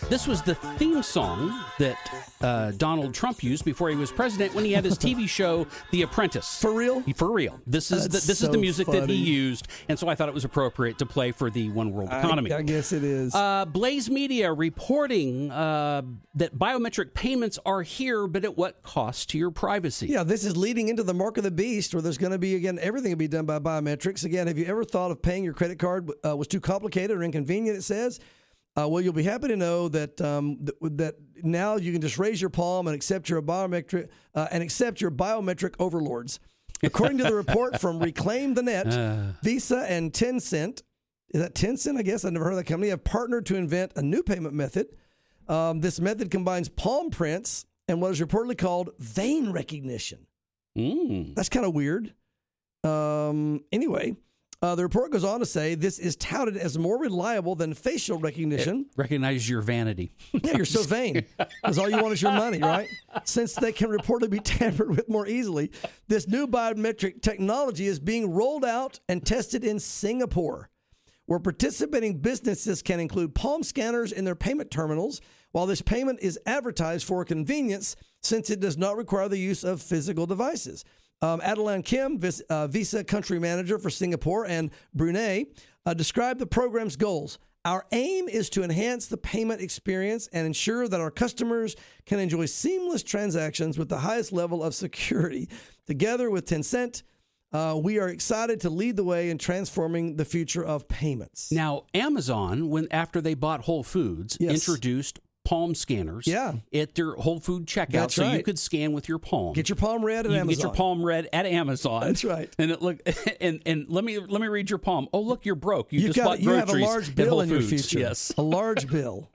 This was the theme song that Donald Trump used before he was president when he had his TV show, The Apprentice. For real? For real. This is the music that he used, and so I thought it was appropriate to play for the One World economy. I guess it is. Blaze Media reporting that biometric payments are here, but at what cost to your privacy? Yeah, this is leading into the mark of the beast, where there's going to be, again, everything will be done by biometrics. Again, have you ever thought of paying your credit card was too complicated or inconvenient, it says? Well, you'll be happy to know that that now you can just raise your palm and accept your biometric overlords. According to the report from Reclaim the Net, Visa and Tencent, is that Tencent? I guess I've never heard of that company. Have partnered to invent a new payment method. This method combines palm prints and what is reportedly called vein recognition. That's kind of weird. Anyway. The report goes on to say this is touted as more reliable than facial recognition. Recognize your vanity. Yeah, you're so vain because all you want is your money, right? Since they can reportedly be tampered with more easily, this new biometric technology is being rolled out and tested in Singapore, where participating businesses can include palm scanners in their payment terminals, while this payment is advertised for convenience since it does not require the use of physical devices. Adeline Kim, Visa country manager for Singapore and Brunei, described the program's goals. Our aim is to enhance the payment experience and ensure that our customers can enjoy seamless transactions with the highest level of security. Together with Tencent, we are excited to lead the way in transforming the future of payments. Now, Amazon, after they bought Whole Foods, introduced palm scanners at their Whole Food checkout. That's right. You could scan with your palm. Get your palm read at Amazon. Get your palm read at Amazon. That's right. And it and let me read your palm. Oh, look, you're broke. You just bought groceries. You have a large bill in your Foods. future. Yes. A large bill.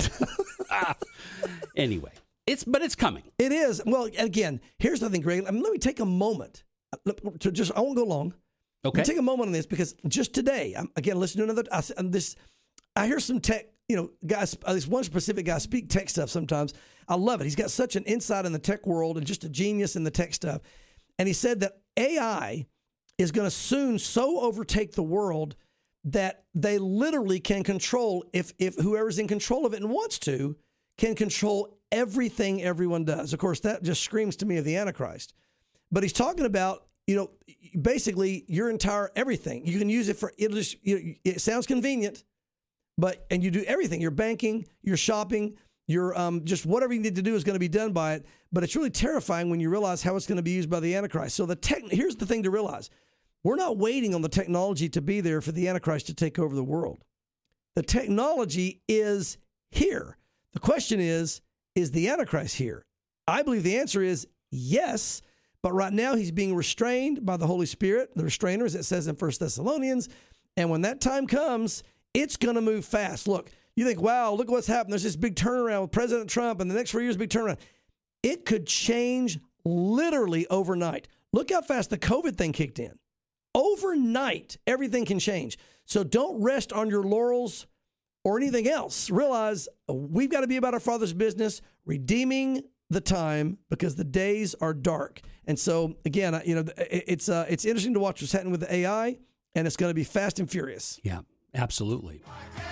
Anyway, it's coming. It is. Well, again, here's the thing, Greg. Let me take a moment to I won't go long. Okay. Take a moment on this because just today, again, listen to another. I hear some tech. Guys, this one specific guy speak tech stuff sometimes. I love it. He's got such an insight in the tech world and just a genius in the tech stuff. And he said that AI is going to soon so overtake the world that they literally can control, if whoever's in control of it and wants to, can control everything everyone does. Of course, that just screams to me of the Antichrist. But he's talking about, basically your entire everything. You can use it for, it sounds convenient. And you do everything, your banking, your shopping, your just whatever you need to do is going to be done by it. But it's really terrifying when you realize how it's going to be used by the Antichrist. So here's the thing to realize. We're not waiting on the technology to be there for the Antichrist to take over the world. The technology is here. The question is the Antichrist here? I believe the answer is yes, but right now he's being restrained by the Holy Spirit, the restrainer, as it says in 1 Thessalonians. And when that time comes, it's going to move fast. Look, you think, wow, look what's happened. There's this big turnaround with President Trump, and the next 4 years, big turnaround. It could change literally overnight. Look how fast the COVID thing kicked in. Overnight, everything can change. So don't rest on your laurels or anything else. Realize we've got to be about our Father's business, redeeming the time because the days are dark. And so, again, it's interesting to watch what's happening with the AI, and it's going to be fast and furious. Yeah. Absolutely.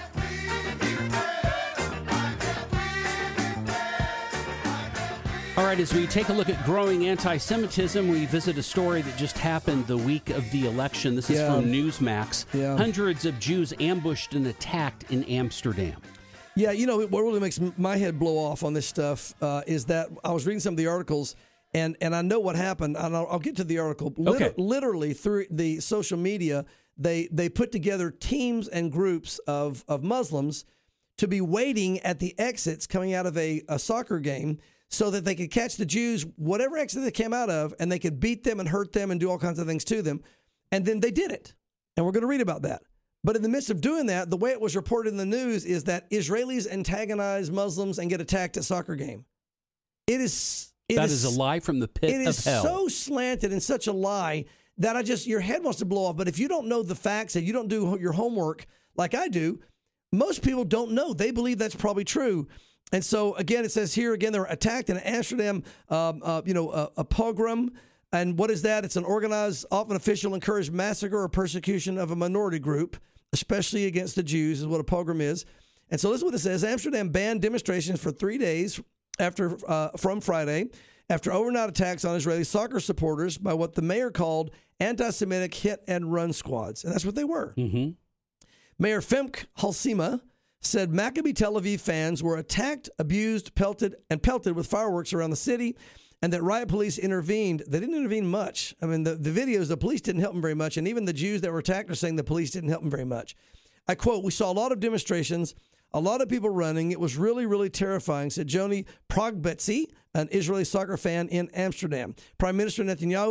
All right, as we take a look at growing anti-Semitism, we visit a story that just happened the week of the election. This is from Newsmax. Yeah. Hundreds of Jews ambushed and attacked in Amsterdam. Yeah, what really makes my head blow off on this stuff is that I was reading some of the articles, and I know what happened. And I'll get to the article. Okay. Literally through the social media, They put together teams and groups of Muslims to be waiting at the exits coming out of a soccer game so that they could catch the Jews, whatever exit they came out of, and they could beat them and hurt them and do all kinds of things to them. And then they did it. And we're going to read about that. But in the midst of doing that, the way it was reported in the news is that Israelis antagonize Muslims and get attacked at soccer game. That is a lie from the pit of hell. It is so slanted and such a lie that your head wants to blow off. But if you don't know the facts and you don't do your homework like I do, most people don't know. They believe that's probably true. And so, again, it says here, again, they were attacked in Amsterdam, a pogrom. And what is that? It's an organized, often official, encouraged massacre or persecution of a minority group, especially against the Jews, is what a pogrom is. And so listen what it says. Amsterdam banned demonstrations for 3 days from Friday after overnight attacks on Israeli soccer supporters by what the mayor called anti-Semitic hit-and-run squads. And that's what they were. Mm-hmm. Mayor Femke Halsema said Maccabi Tel Aviv fans were attacked, abused, pelted with fireworks around the city, and that riot police intervened. They didn't intervene much. I mean, the videos, the police didn't help them very much, and even the Jews that were attacked are saying the police didn't help them very much. I quote, "We saw a lot of demonstrations, a lot of people running. It was really, really terrifying," said Joni Progbetzi, an Israeli soccer fan in Amsterdam. Prime Minister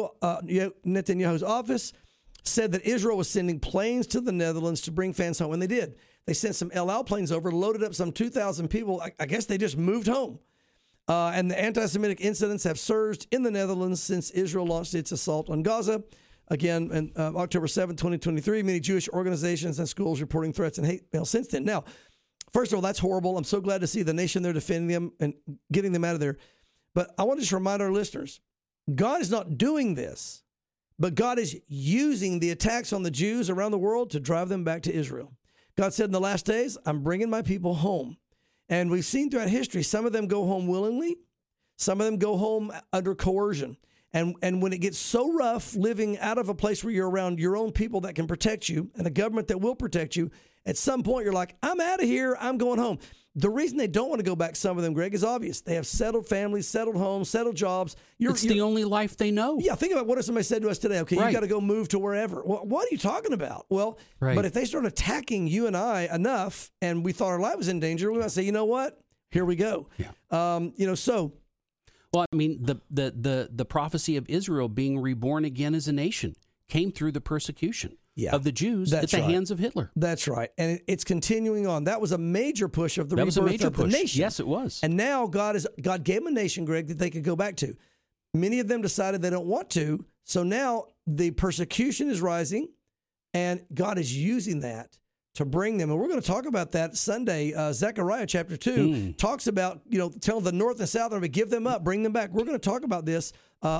Netanyahu's office said that Israel was sending planes to the Netherlands to bring fans home, and they did. They sent some El Al planes over, loaded up some 2,000 people. I guess they just moved home. And the anti-Semitic incidents have surged in the Netherlands since Israel launched its assault on Gaza. Again, on October 7, 2023, many Jewish organizations and schools reporting threats and hate mail since then. Now, first of all, that's horrible. I'm so glad to see the nation there defending them and getting them out of there. But I want to just remind our listeners, God is not doing this, but God is using the attacks on the Jews around the world to drive them back to Israel. God said in the last days, I'm bringing my people home. And we've seen throughout history, some of them go home willingly. Some of them go home under coercion. And when it gets so rough living out of a place where you're around your own people that can protect you and a government that will protect you, at some point you're like, I'm out of here. I'm going home. The reason they don't want to go back, some of them, Greg, is obvious. They have settled families, settled homes, settled jobs. It's the only life they know. Yeah, think about what if somebody said to us today, okay, right. You got to go move to wherever. Well, what are you talking about? Well, right. But if they start attacking you and I enough and we thought our life was in danger, we might say, you know what? Here we go. Yeah. So... Well, I mean, the prophecy of Israel being reborn again as a nation came through the persecution of the Jews at the hands of Hitler. That's right. And it's continuing on. That was a major push of the rebirth of the nation. Yes, it was. And now God gave them a nation, Greg, that they could go back to. Many of them decided they don't want to. So now the persecution is rising, and God is using that to bring them. And we're going to talk about that Sunday. Zechariah chapter 2 talks about, tell the north and south, give them up, bring them back. We're going to talk about this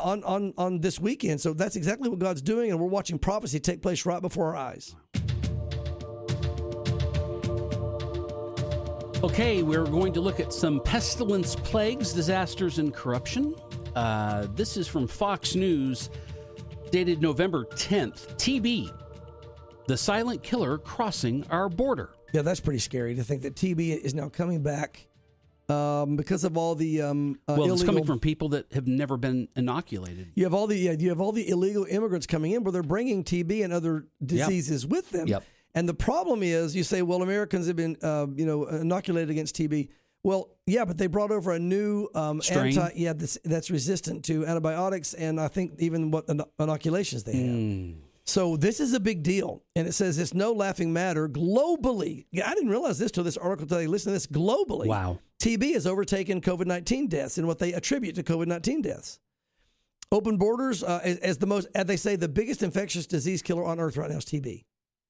on this weekend. So that's exactly what God's doing, and we're watching prophecy take place right before our eyes. Okay, we're going to look at some pestilence, plagues, disasters, and corruption. This is from Fox News, dated November 10th. TB. The silent killer crossing our border. Yeah, that's pretty scary to think that TB is now coming back because of all the illegal... it's coming from people that have never been inoculated. You have all the illegal immigrants coming in, but they're bringing TB and other diseases with them. Yep. And the problem is, you say, well, Americans have been inoculated against TB. Well, yeah, but they brought over a new that's resistant to antibiotics and I think even what inoculations they have. So this is a big deal, and it says it's no laughing matter globally. I didn't realize this till this article today. Listen to this, globally. Wow. TB has overtaken COVID-19 deaths and what they attribute to COVID-19 deaths. Open borders as the most, as they say, the biggest infectious disease killer on earth right now is TB.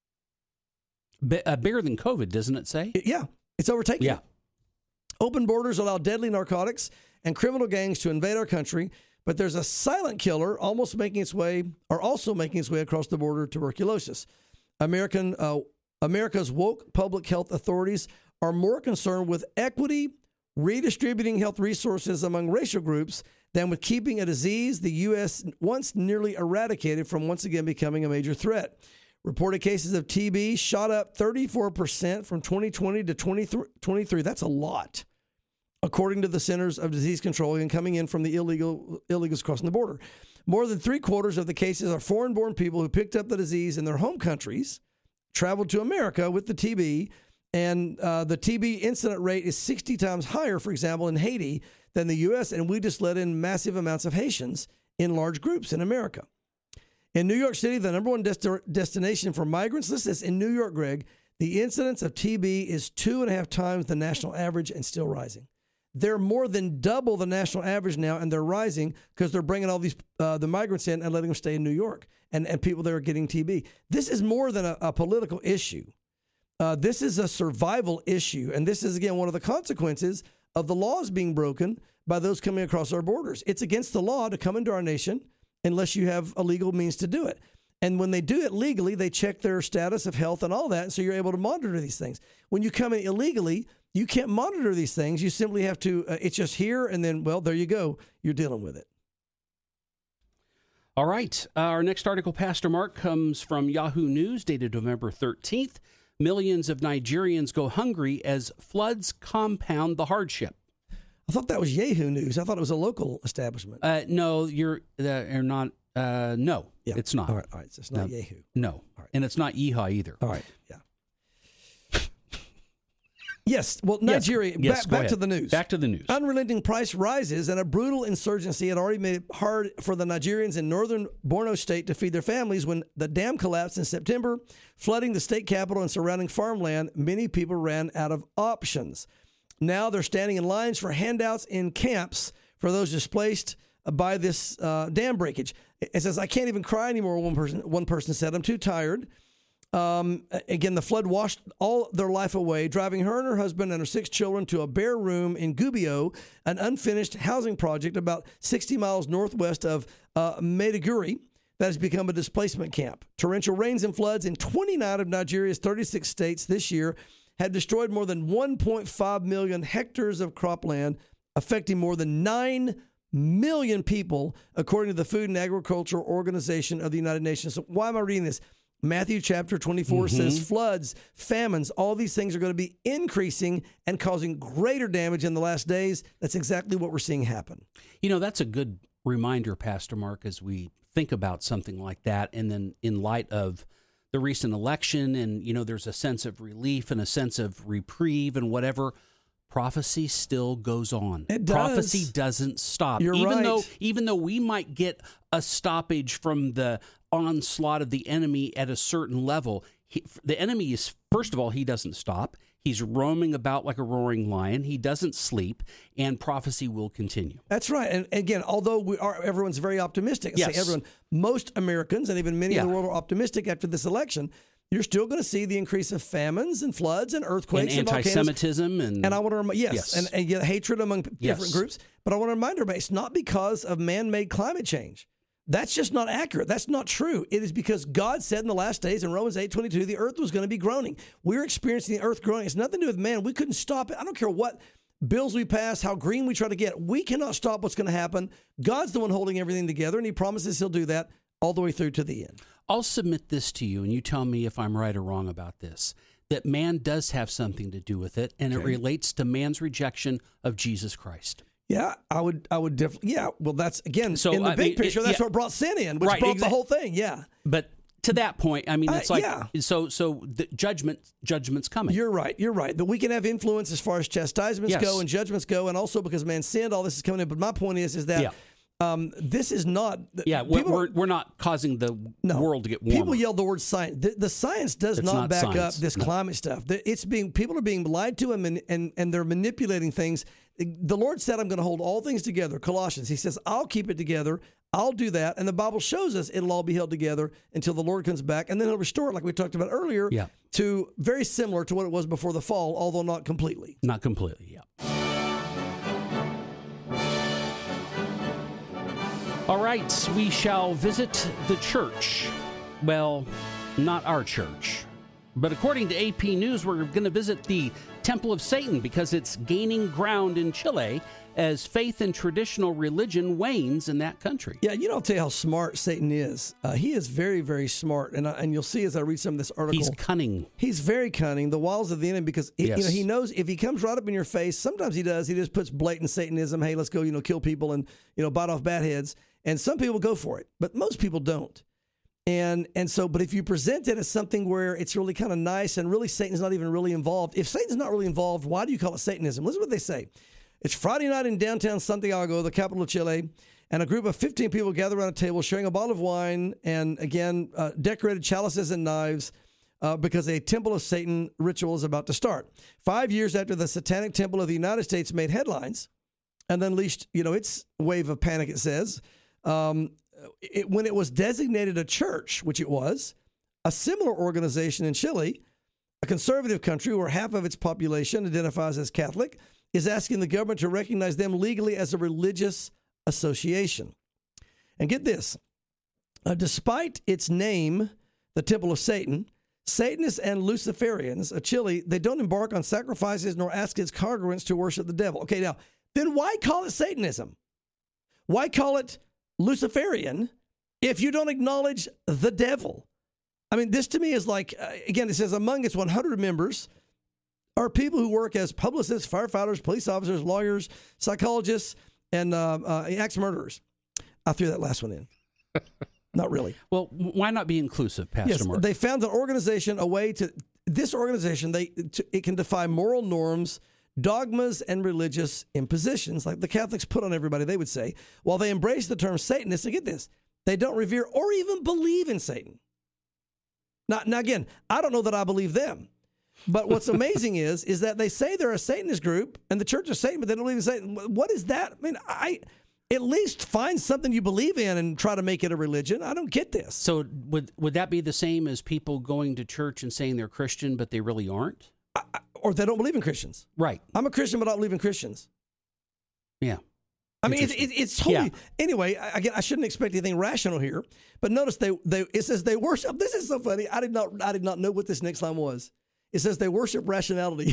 Bigger than COVID, doesn't it say? Yeah, it's overtaken. Yeah. Open borders allow deadly narcotics and criminal gangs to invade our country. But there's a silent killer also making its way across the border, tuberculosis. America's woke public health authorities are more concerned with equity, redistributing health resources among racial groups, than with keeping a disease the U.S. once nearly eradicated from once again becoming a major threat. Reported cases of TB shot up 34% from 2020 to 2023. That's a lot, according to the Centers of Disease Control, and coming in from the illegals crossing the border. More than 3/4 of the cases are foreign-born people who picked up the disease in their home countries, traveled to America with the TB, and the TB incident rate is 60 times higher, for example, in Haiti than the U.S., and we just let in massive amounts of Haitians in large groups in America. In New York City, the number one destination for migrants, listen to this, in New York, Greg, the incidence of TB is 2.5 times the national average and still rising. They're more than double the national average now, and they're rising because they're bringing all these the migrants in and letting them stay in New York, and people there are getting TB. This is more than a political issue. This is a survival issue, and this is, again, one of the consequences of the laws being broken by those coming across our borders. It's against the law to come into our nation unless you have a legal means to do it. And when they do it legally, they check their status of health and all that. And so you're able to monitor these things. When you come in illegally, you can't monitor these things. You simply have to, it's just here. And then, well, there you go. You're dealing with it. All right. Our next article, Pastor Mark, comes from Yahoo News, dated November 13th. Millions of Nigerians go hungry as floods compound the hardship. I thought that was Yahoo News. I thought it was a local establishment. No, you're not. No, Yeah. it's not. All right. So it's not Yahoo. No, All right. and it's not Yeehaw either. All right. Yeah. Yes. Well, Nigeria. Yes, go back ahead. to the news. Back to the news. Unrelenting price rises and a brutal insurgency had already made it hard for the Nigerians in northern Borno state to feed their families when the dam collapsed in September, flooding the state capital and surrounding farmland. Many people ran out of options. Now they're standing in lines for handouts in camps for those displaced by this dam breakage. It says, "I can't even cry anymore," one person said. "I'm too tired." Again, the flood washed all their life away, driving her and her husband and her 6 children to a bare room in Gubbio, an unfinished housing project about 60 miles northwest of Maiduguri that has become a displacement camp. Torrential rains and floods in 29 of Nigeria's 36 states this year have destroyed more than 1.5 million hectares of cropland, affecting more than 9 million people, according to the Food and Agriculture Organization of the United Nations. So why am I reading this? Matthew chapter 24 says floods, famines, all these things are going to be increasing and causing greater damage in the last days. That's exactly what we're seeing happen. You know, that's a good reminder, Pastor Mark, as we think about something like that. And then in light of the recent election and, you know, there's a sense of relief and a sense of reprieve and whatever. Prophecy still goes on. It does. Prophecy doesn't stop. You're right. Even though we might get a stoppage from the onslaught of the enemy at a certain level, the enemy is, first of all, he doesn't stop. He's roaming about like a roaring lion. He doesn't sleep, and prophecy will continue. That's right. And again, although everyone's very optimistic, I say everyone, most Americans and even many in the world are optimistic after this election, you're still going to see the increase of famines and floods and earthquakes and anti-Semitism and I want to remind and hatred among different groups. But I want to remind everybody, it's not because of man-made climate change. That's just not accurate. That's not true. It is because God said in the last days in Romans 8:22, the earth was going to be groaning. We're experiencing the earth groaning. It's nothing to do with man. We couldn't stop it. I don't care what bills we pass, how green we try to get. We cannot stop what's going to happen. God's the one holding everything together, and he promises he'll do that all the way through to the end. I'll submit this to you, and you tell me if I'm right or wrong about this, that man does have something to do with it, and it relates to man's rejection of Jesus Christ. Yeah, I would definitely. Yeah, well, that's again in the big picture. That's what brought sin in, which broke the whole thing. Yeah, but to that point, I mean, it's like so the judgment's coming. You're right. That we can have influence as far as chastisements go and judgments go, and also because man sinned, all this is coming in. But my point is that. This is not. Yeah, we're not causing the world to get warmer. People yell the word science. The science does not back up this climate stuff. People are being lied to and they're manipulating things. The Lord said, "I'm going to hold all things together." Colossians. He says, "I'll keep it together. I'll do that." And the Bible shows us it'll all be held together until the Lord comes back, and then He'll restore it, like we talked about earlier, to very similar to what it was before the fall, although not completely. Not completely. Yeah. All right, we shall visit the church. Well, not our church. But according to AP News, we're going to visit the Temple of Satan because it's gaining ground in Chile as faith and traditional religion wanes in that country. Yeah, I'll tell you how smart Satan is. He is very, very smart. And you'll see as I read some of this article. He's cunning. He's very cunning. The wiles of the enemy, because he knows if he comes right up in your face, sometimes he does. He just puts blatant Satanism. Hey, let's go, kill people and, bite off bat heads. And some people go for it, but most people don't. And so, but if you present it as something where it's really kind of nice and really Satan's not even really involved, if Satan's not really involved, why do you call it Satanism? Listen to what they say. It's Friday night in downtown Santiago, the capital of Chile, and a group of 15 people gather around a table sharing a bottle of wine and, again, decorated chalices and knives because a Temple of Satan ritual is about to start. 5 years after the Satanic Temple of the United States made headlines and unleashed, its wave of panic, it says, when it was designated a church, which it was, a similar organization in Chile, a conservative country where half of its population identifies as Catholic, is asking the government to recognize them legally as a religious association. And get this, Despite its name, the Temple of Satan, Satanists and Luciferians of Chile, they don't embark on sacrifices nor ask its congregants to worship the devil. Okay, now, then why call it Satanism? Why call it Luciferian if you don't acknowledge the devil? I mean, this to me is like, again, it says among its 100 members are people who work as publicists, firefighters, police officers, lawyers, psychologists, and axe murderers. I threw that last one in. Not really. Well, why not be inclusive, Pastor Mark? They found an organization, this organization, it can defy moral norms, dogmas, and religious impositions like the Catholics put on everybody, they would say. While they embrace the term Satanist, and get this, they don't revere or even believe in Satan. Now again, I don't know that I believe them. But what's amazing is that they say they're a Satanist group and the Church of Satan, but they don't believe in Satan. What is that? I mean, at least find something you believe in and try to make it a religion. I don't get this. So would that be the same as people going to church and saying they're Christian, but they really aren't? Or they don't believe in Christians. Right. I'm a Christian, but I don't believe in Christians. Yeah. I mean, it's totally... Yeah. Anyway, again, I shouldn't expect anything rational here, but notice it says they worship... This is so funny. I did not know what this next line was. It says they worship rationality.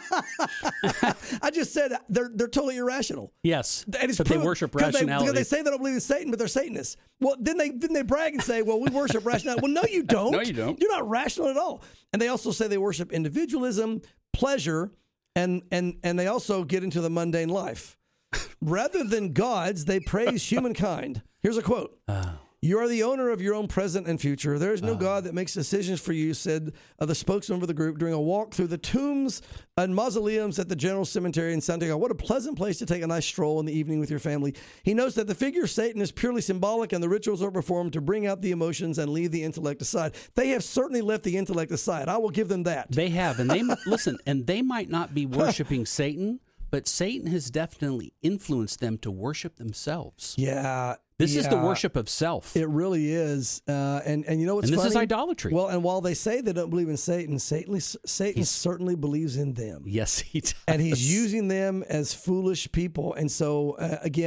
I just said they're totally irrational. Yes, but they worship rationality. Because they say they don't believe in Satan, but they're Satanists. Well, then they brag and say, well, we worship rationality. Well, no, you don't. No, you don't. You're not rational at all. And they also say they worship individualism, pleasure, and they also get into the mundane life. Rather than gods, they praise humankind. Here's a quote. You are the owner of your own present and future. There is no God that makes decisions for you, said the spokesman for the group during a walk through the tombs and mausoleums at the General Cemetery in Santiago. What a pleasant place to take a nice stroll in the evening with your family. He notes that the figure of Satan is purely symbolic and the rituals are performed to bring out the emotions and leave the intellect aside. They have certainly left the intellect aside. I will give them that. They have. And listen, and they might not be worshiping Satan, but Satan has definitely influenced them to worship themselves. Yeah. This is the worship of self. It really is. And you know what's funny? And this is idolatry. Well, and while they say they don't believe in Satan, Satan certainly believes in them. Yes, he does. And he's using them as foolish people. And so,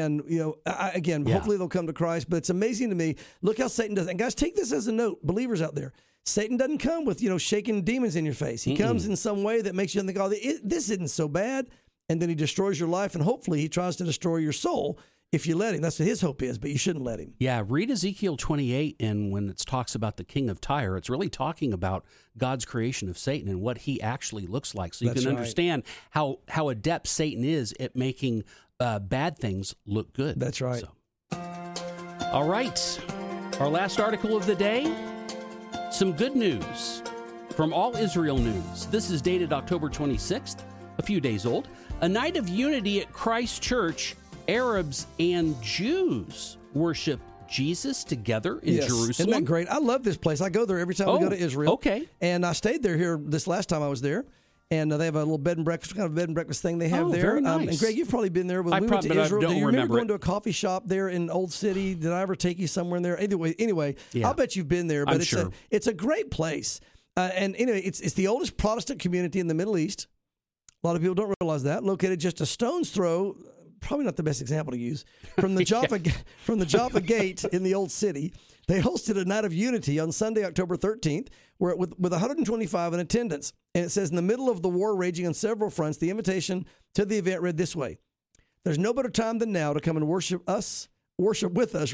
hopefully they'll come to Christ. But it's amazing to me. Look how Satan does. And guys, take this as a note, believers out there. Satan doesn't come with, shaking demons in your face. He comes in some way that makes you think, this isn't so bad. And then he destroys your life. And hopefully he tries to destroy your soul. If you let him, that's what his hope is, but you shouldn't let him. Yeah, read Ezekiel 28, and when it talks about the king of Tyre, it's really talking about God's creation of Satan and what he actually looks like. So you can understand how adept Satan is at making bad things look good. That's right. So. All right, our last article of the day, some good news from All Israel News. This is dated October 26th, a few days old. A night of unity at Christ Church. Arabs and Jews worship Jesus together in Jerusalem. Isn't that great? I love this place. I go there every time we go to Israel. Okay. And I stayed there this last time I was there. And they have a little bed and breakfast, kind of bed and breakfast thing they have there. Very nice. And Greg, you've probably been there when we went to Israel. Do you remember going to a coffee shop there in Old City? Did I ever take you somewhere in there? Anyway, I'll bet you've been there. But it's a great place. And anyway, it's the oldest Protestant community in the Middle East. A lot of people don't realize that. Located just a stone's throw. Probably not the best example to use, from the Jaffa Gate in the Old City. They hosted a night of unity on Sunday, October 13th, with 125 in attendance. And it says, in the middle of the war raging on several fronts, the invitation to the event read this way: there's no better time than now to come and worship with us,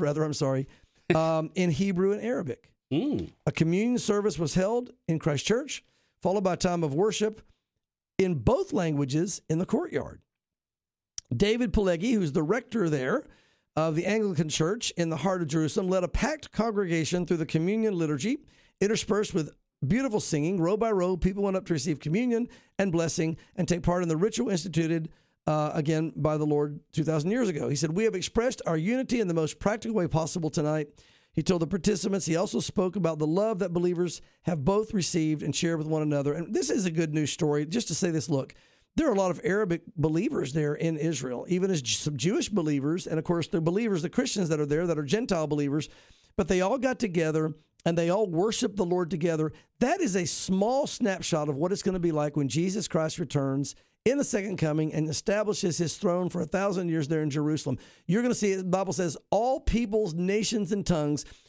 in Hebrew and Arabic. A communion service was held in Christ Church, followed by a time of worship in both languages in the courtyard. David Pileggi, who's the rector there of the Anglican Church in the heart of Jerusalem, led a packed congregation through the communion liturgy, interspersed with beautiful singing. Row by row, people went up to receive communion and blessing and take part in the ritual instituted, again, by the Lord 2,000 years ago. He said, we have expressed our unity in the most practical way possible tonight. He told the participants, he also spoke about the love that believers have both received and shared with one another. And this is a good news story. Just to say this, look, there are a lot of Arabic believers there in Israel, even as some Jewish believers. And of course, the believers, the Christians that are there, that are Gentile believers, but they all got together and they all worship the Lord together. That is a small snapshot of what it's going to be like when Jesus Christ returns in the second coming and establishes his throne for 1,000 years there in Jerusalem. You're going to see, the Bible says, all peoples, nations, and tongues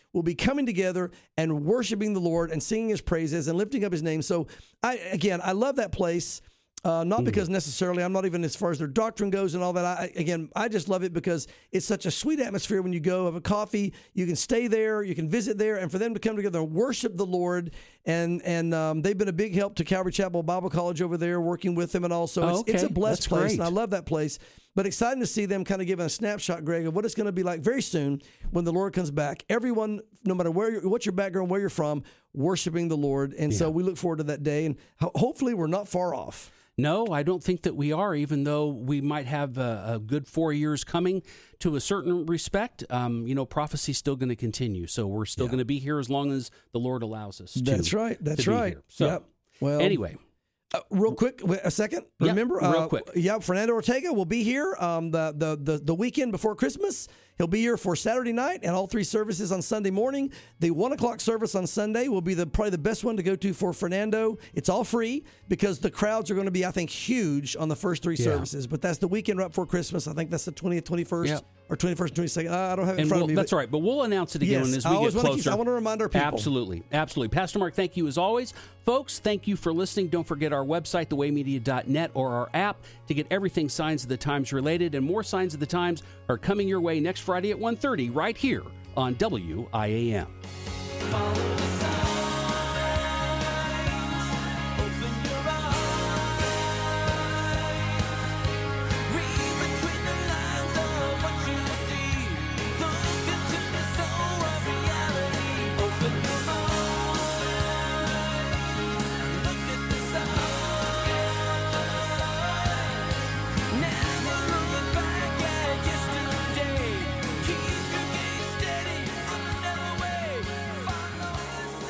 will be coming together and worshiping the Lord and singing His praises and lifting up His name. So, I love that place. Not because necessarily I'm not even as far as their doctrine goes and all that. I just love it because it's such a sweet atmosphere when you go have a coffee. You can stay there, you can visit there, and for them to come together and worship the Lord. And they've been a big help to Calvary Chapel Bible College over there, working with them and all. So it's a blessed That's place, great. and I love that place. But exciting to see them kind of giving a snapshot, Greg, of what it's going to be like very soon when the Lord comes back. Everyone, no matter what your background, where you're from, worshiping the Lord. And so we look forward to that day, and hopefully we're not far off. No, I don't think that we are, even though we might have a good 4 years coming to a certain respect. Prophecy's still going to continue. So we're still going to be here as long as the Lord allows us to. That's right. That's to be right. here. So, well, anyway. Real quick, a second. Yeah, Remember, real quick. Fernando Ortega will be here the weekend before Christmas. He'll be here for Saturday night and all 3 services on Sunday morning. The 1:00 service on Sunday will be probably the best one to go to for Fernando. It's all free because the crowds are going to be, I think, huge on the first 3 services. But that's the weekend right before Christmas. I think that's the 20th, 21st, or 21st, 22nd. I don't have it in front of me. That's all right, but we'll announce it again as we get closer. I want to remind our people. Absolutely. Pastor Mark, thank you as always. Folks, thank you for listening. Don't forget our website, thewaymedia.net, or our app to get everything Signs of the Times related. And more Signs of the Times are coming your way next Friday at 1:30 right here on WIAM.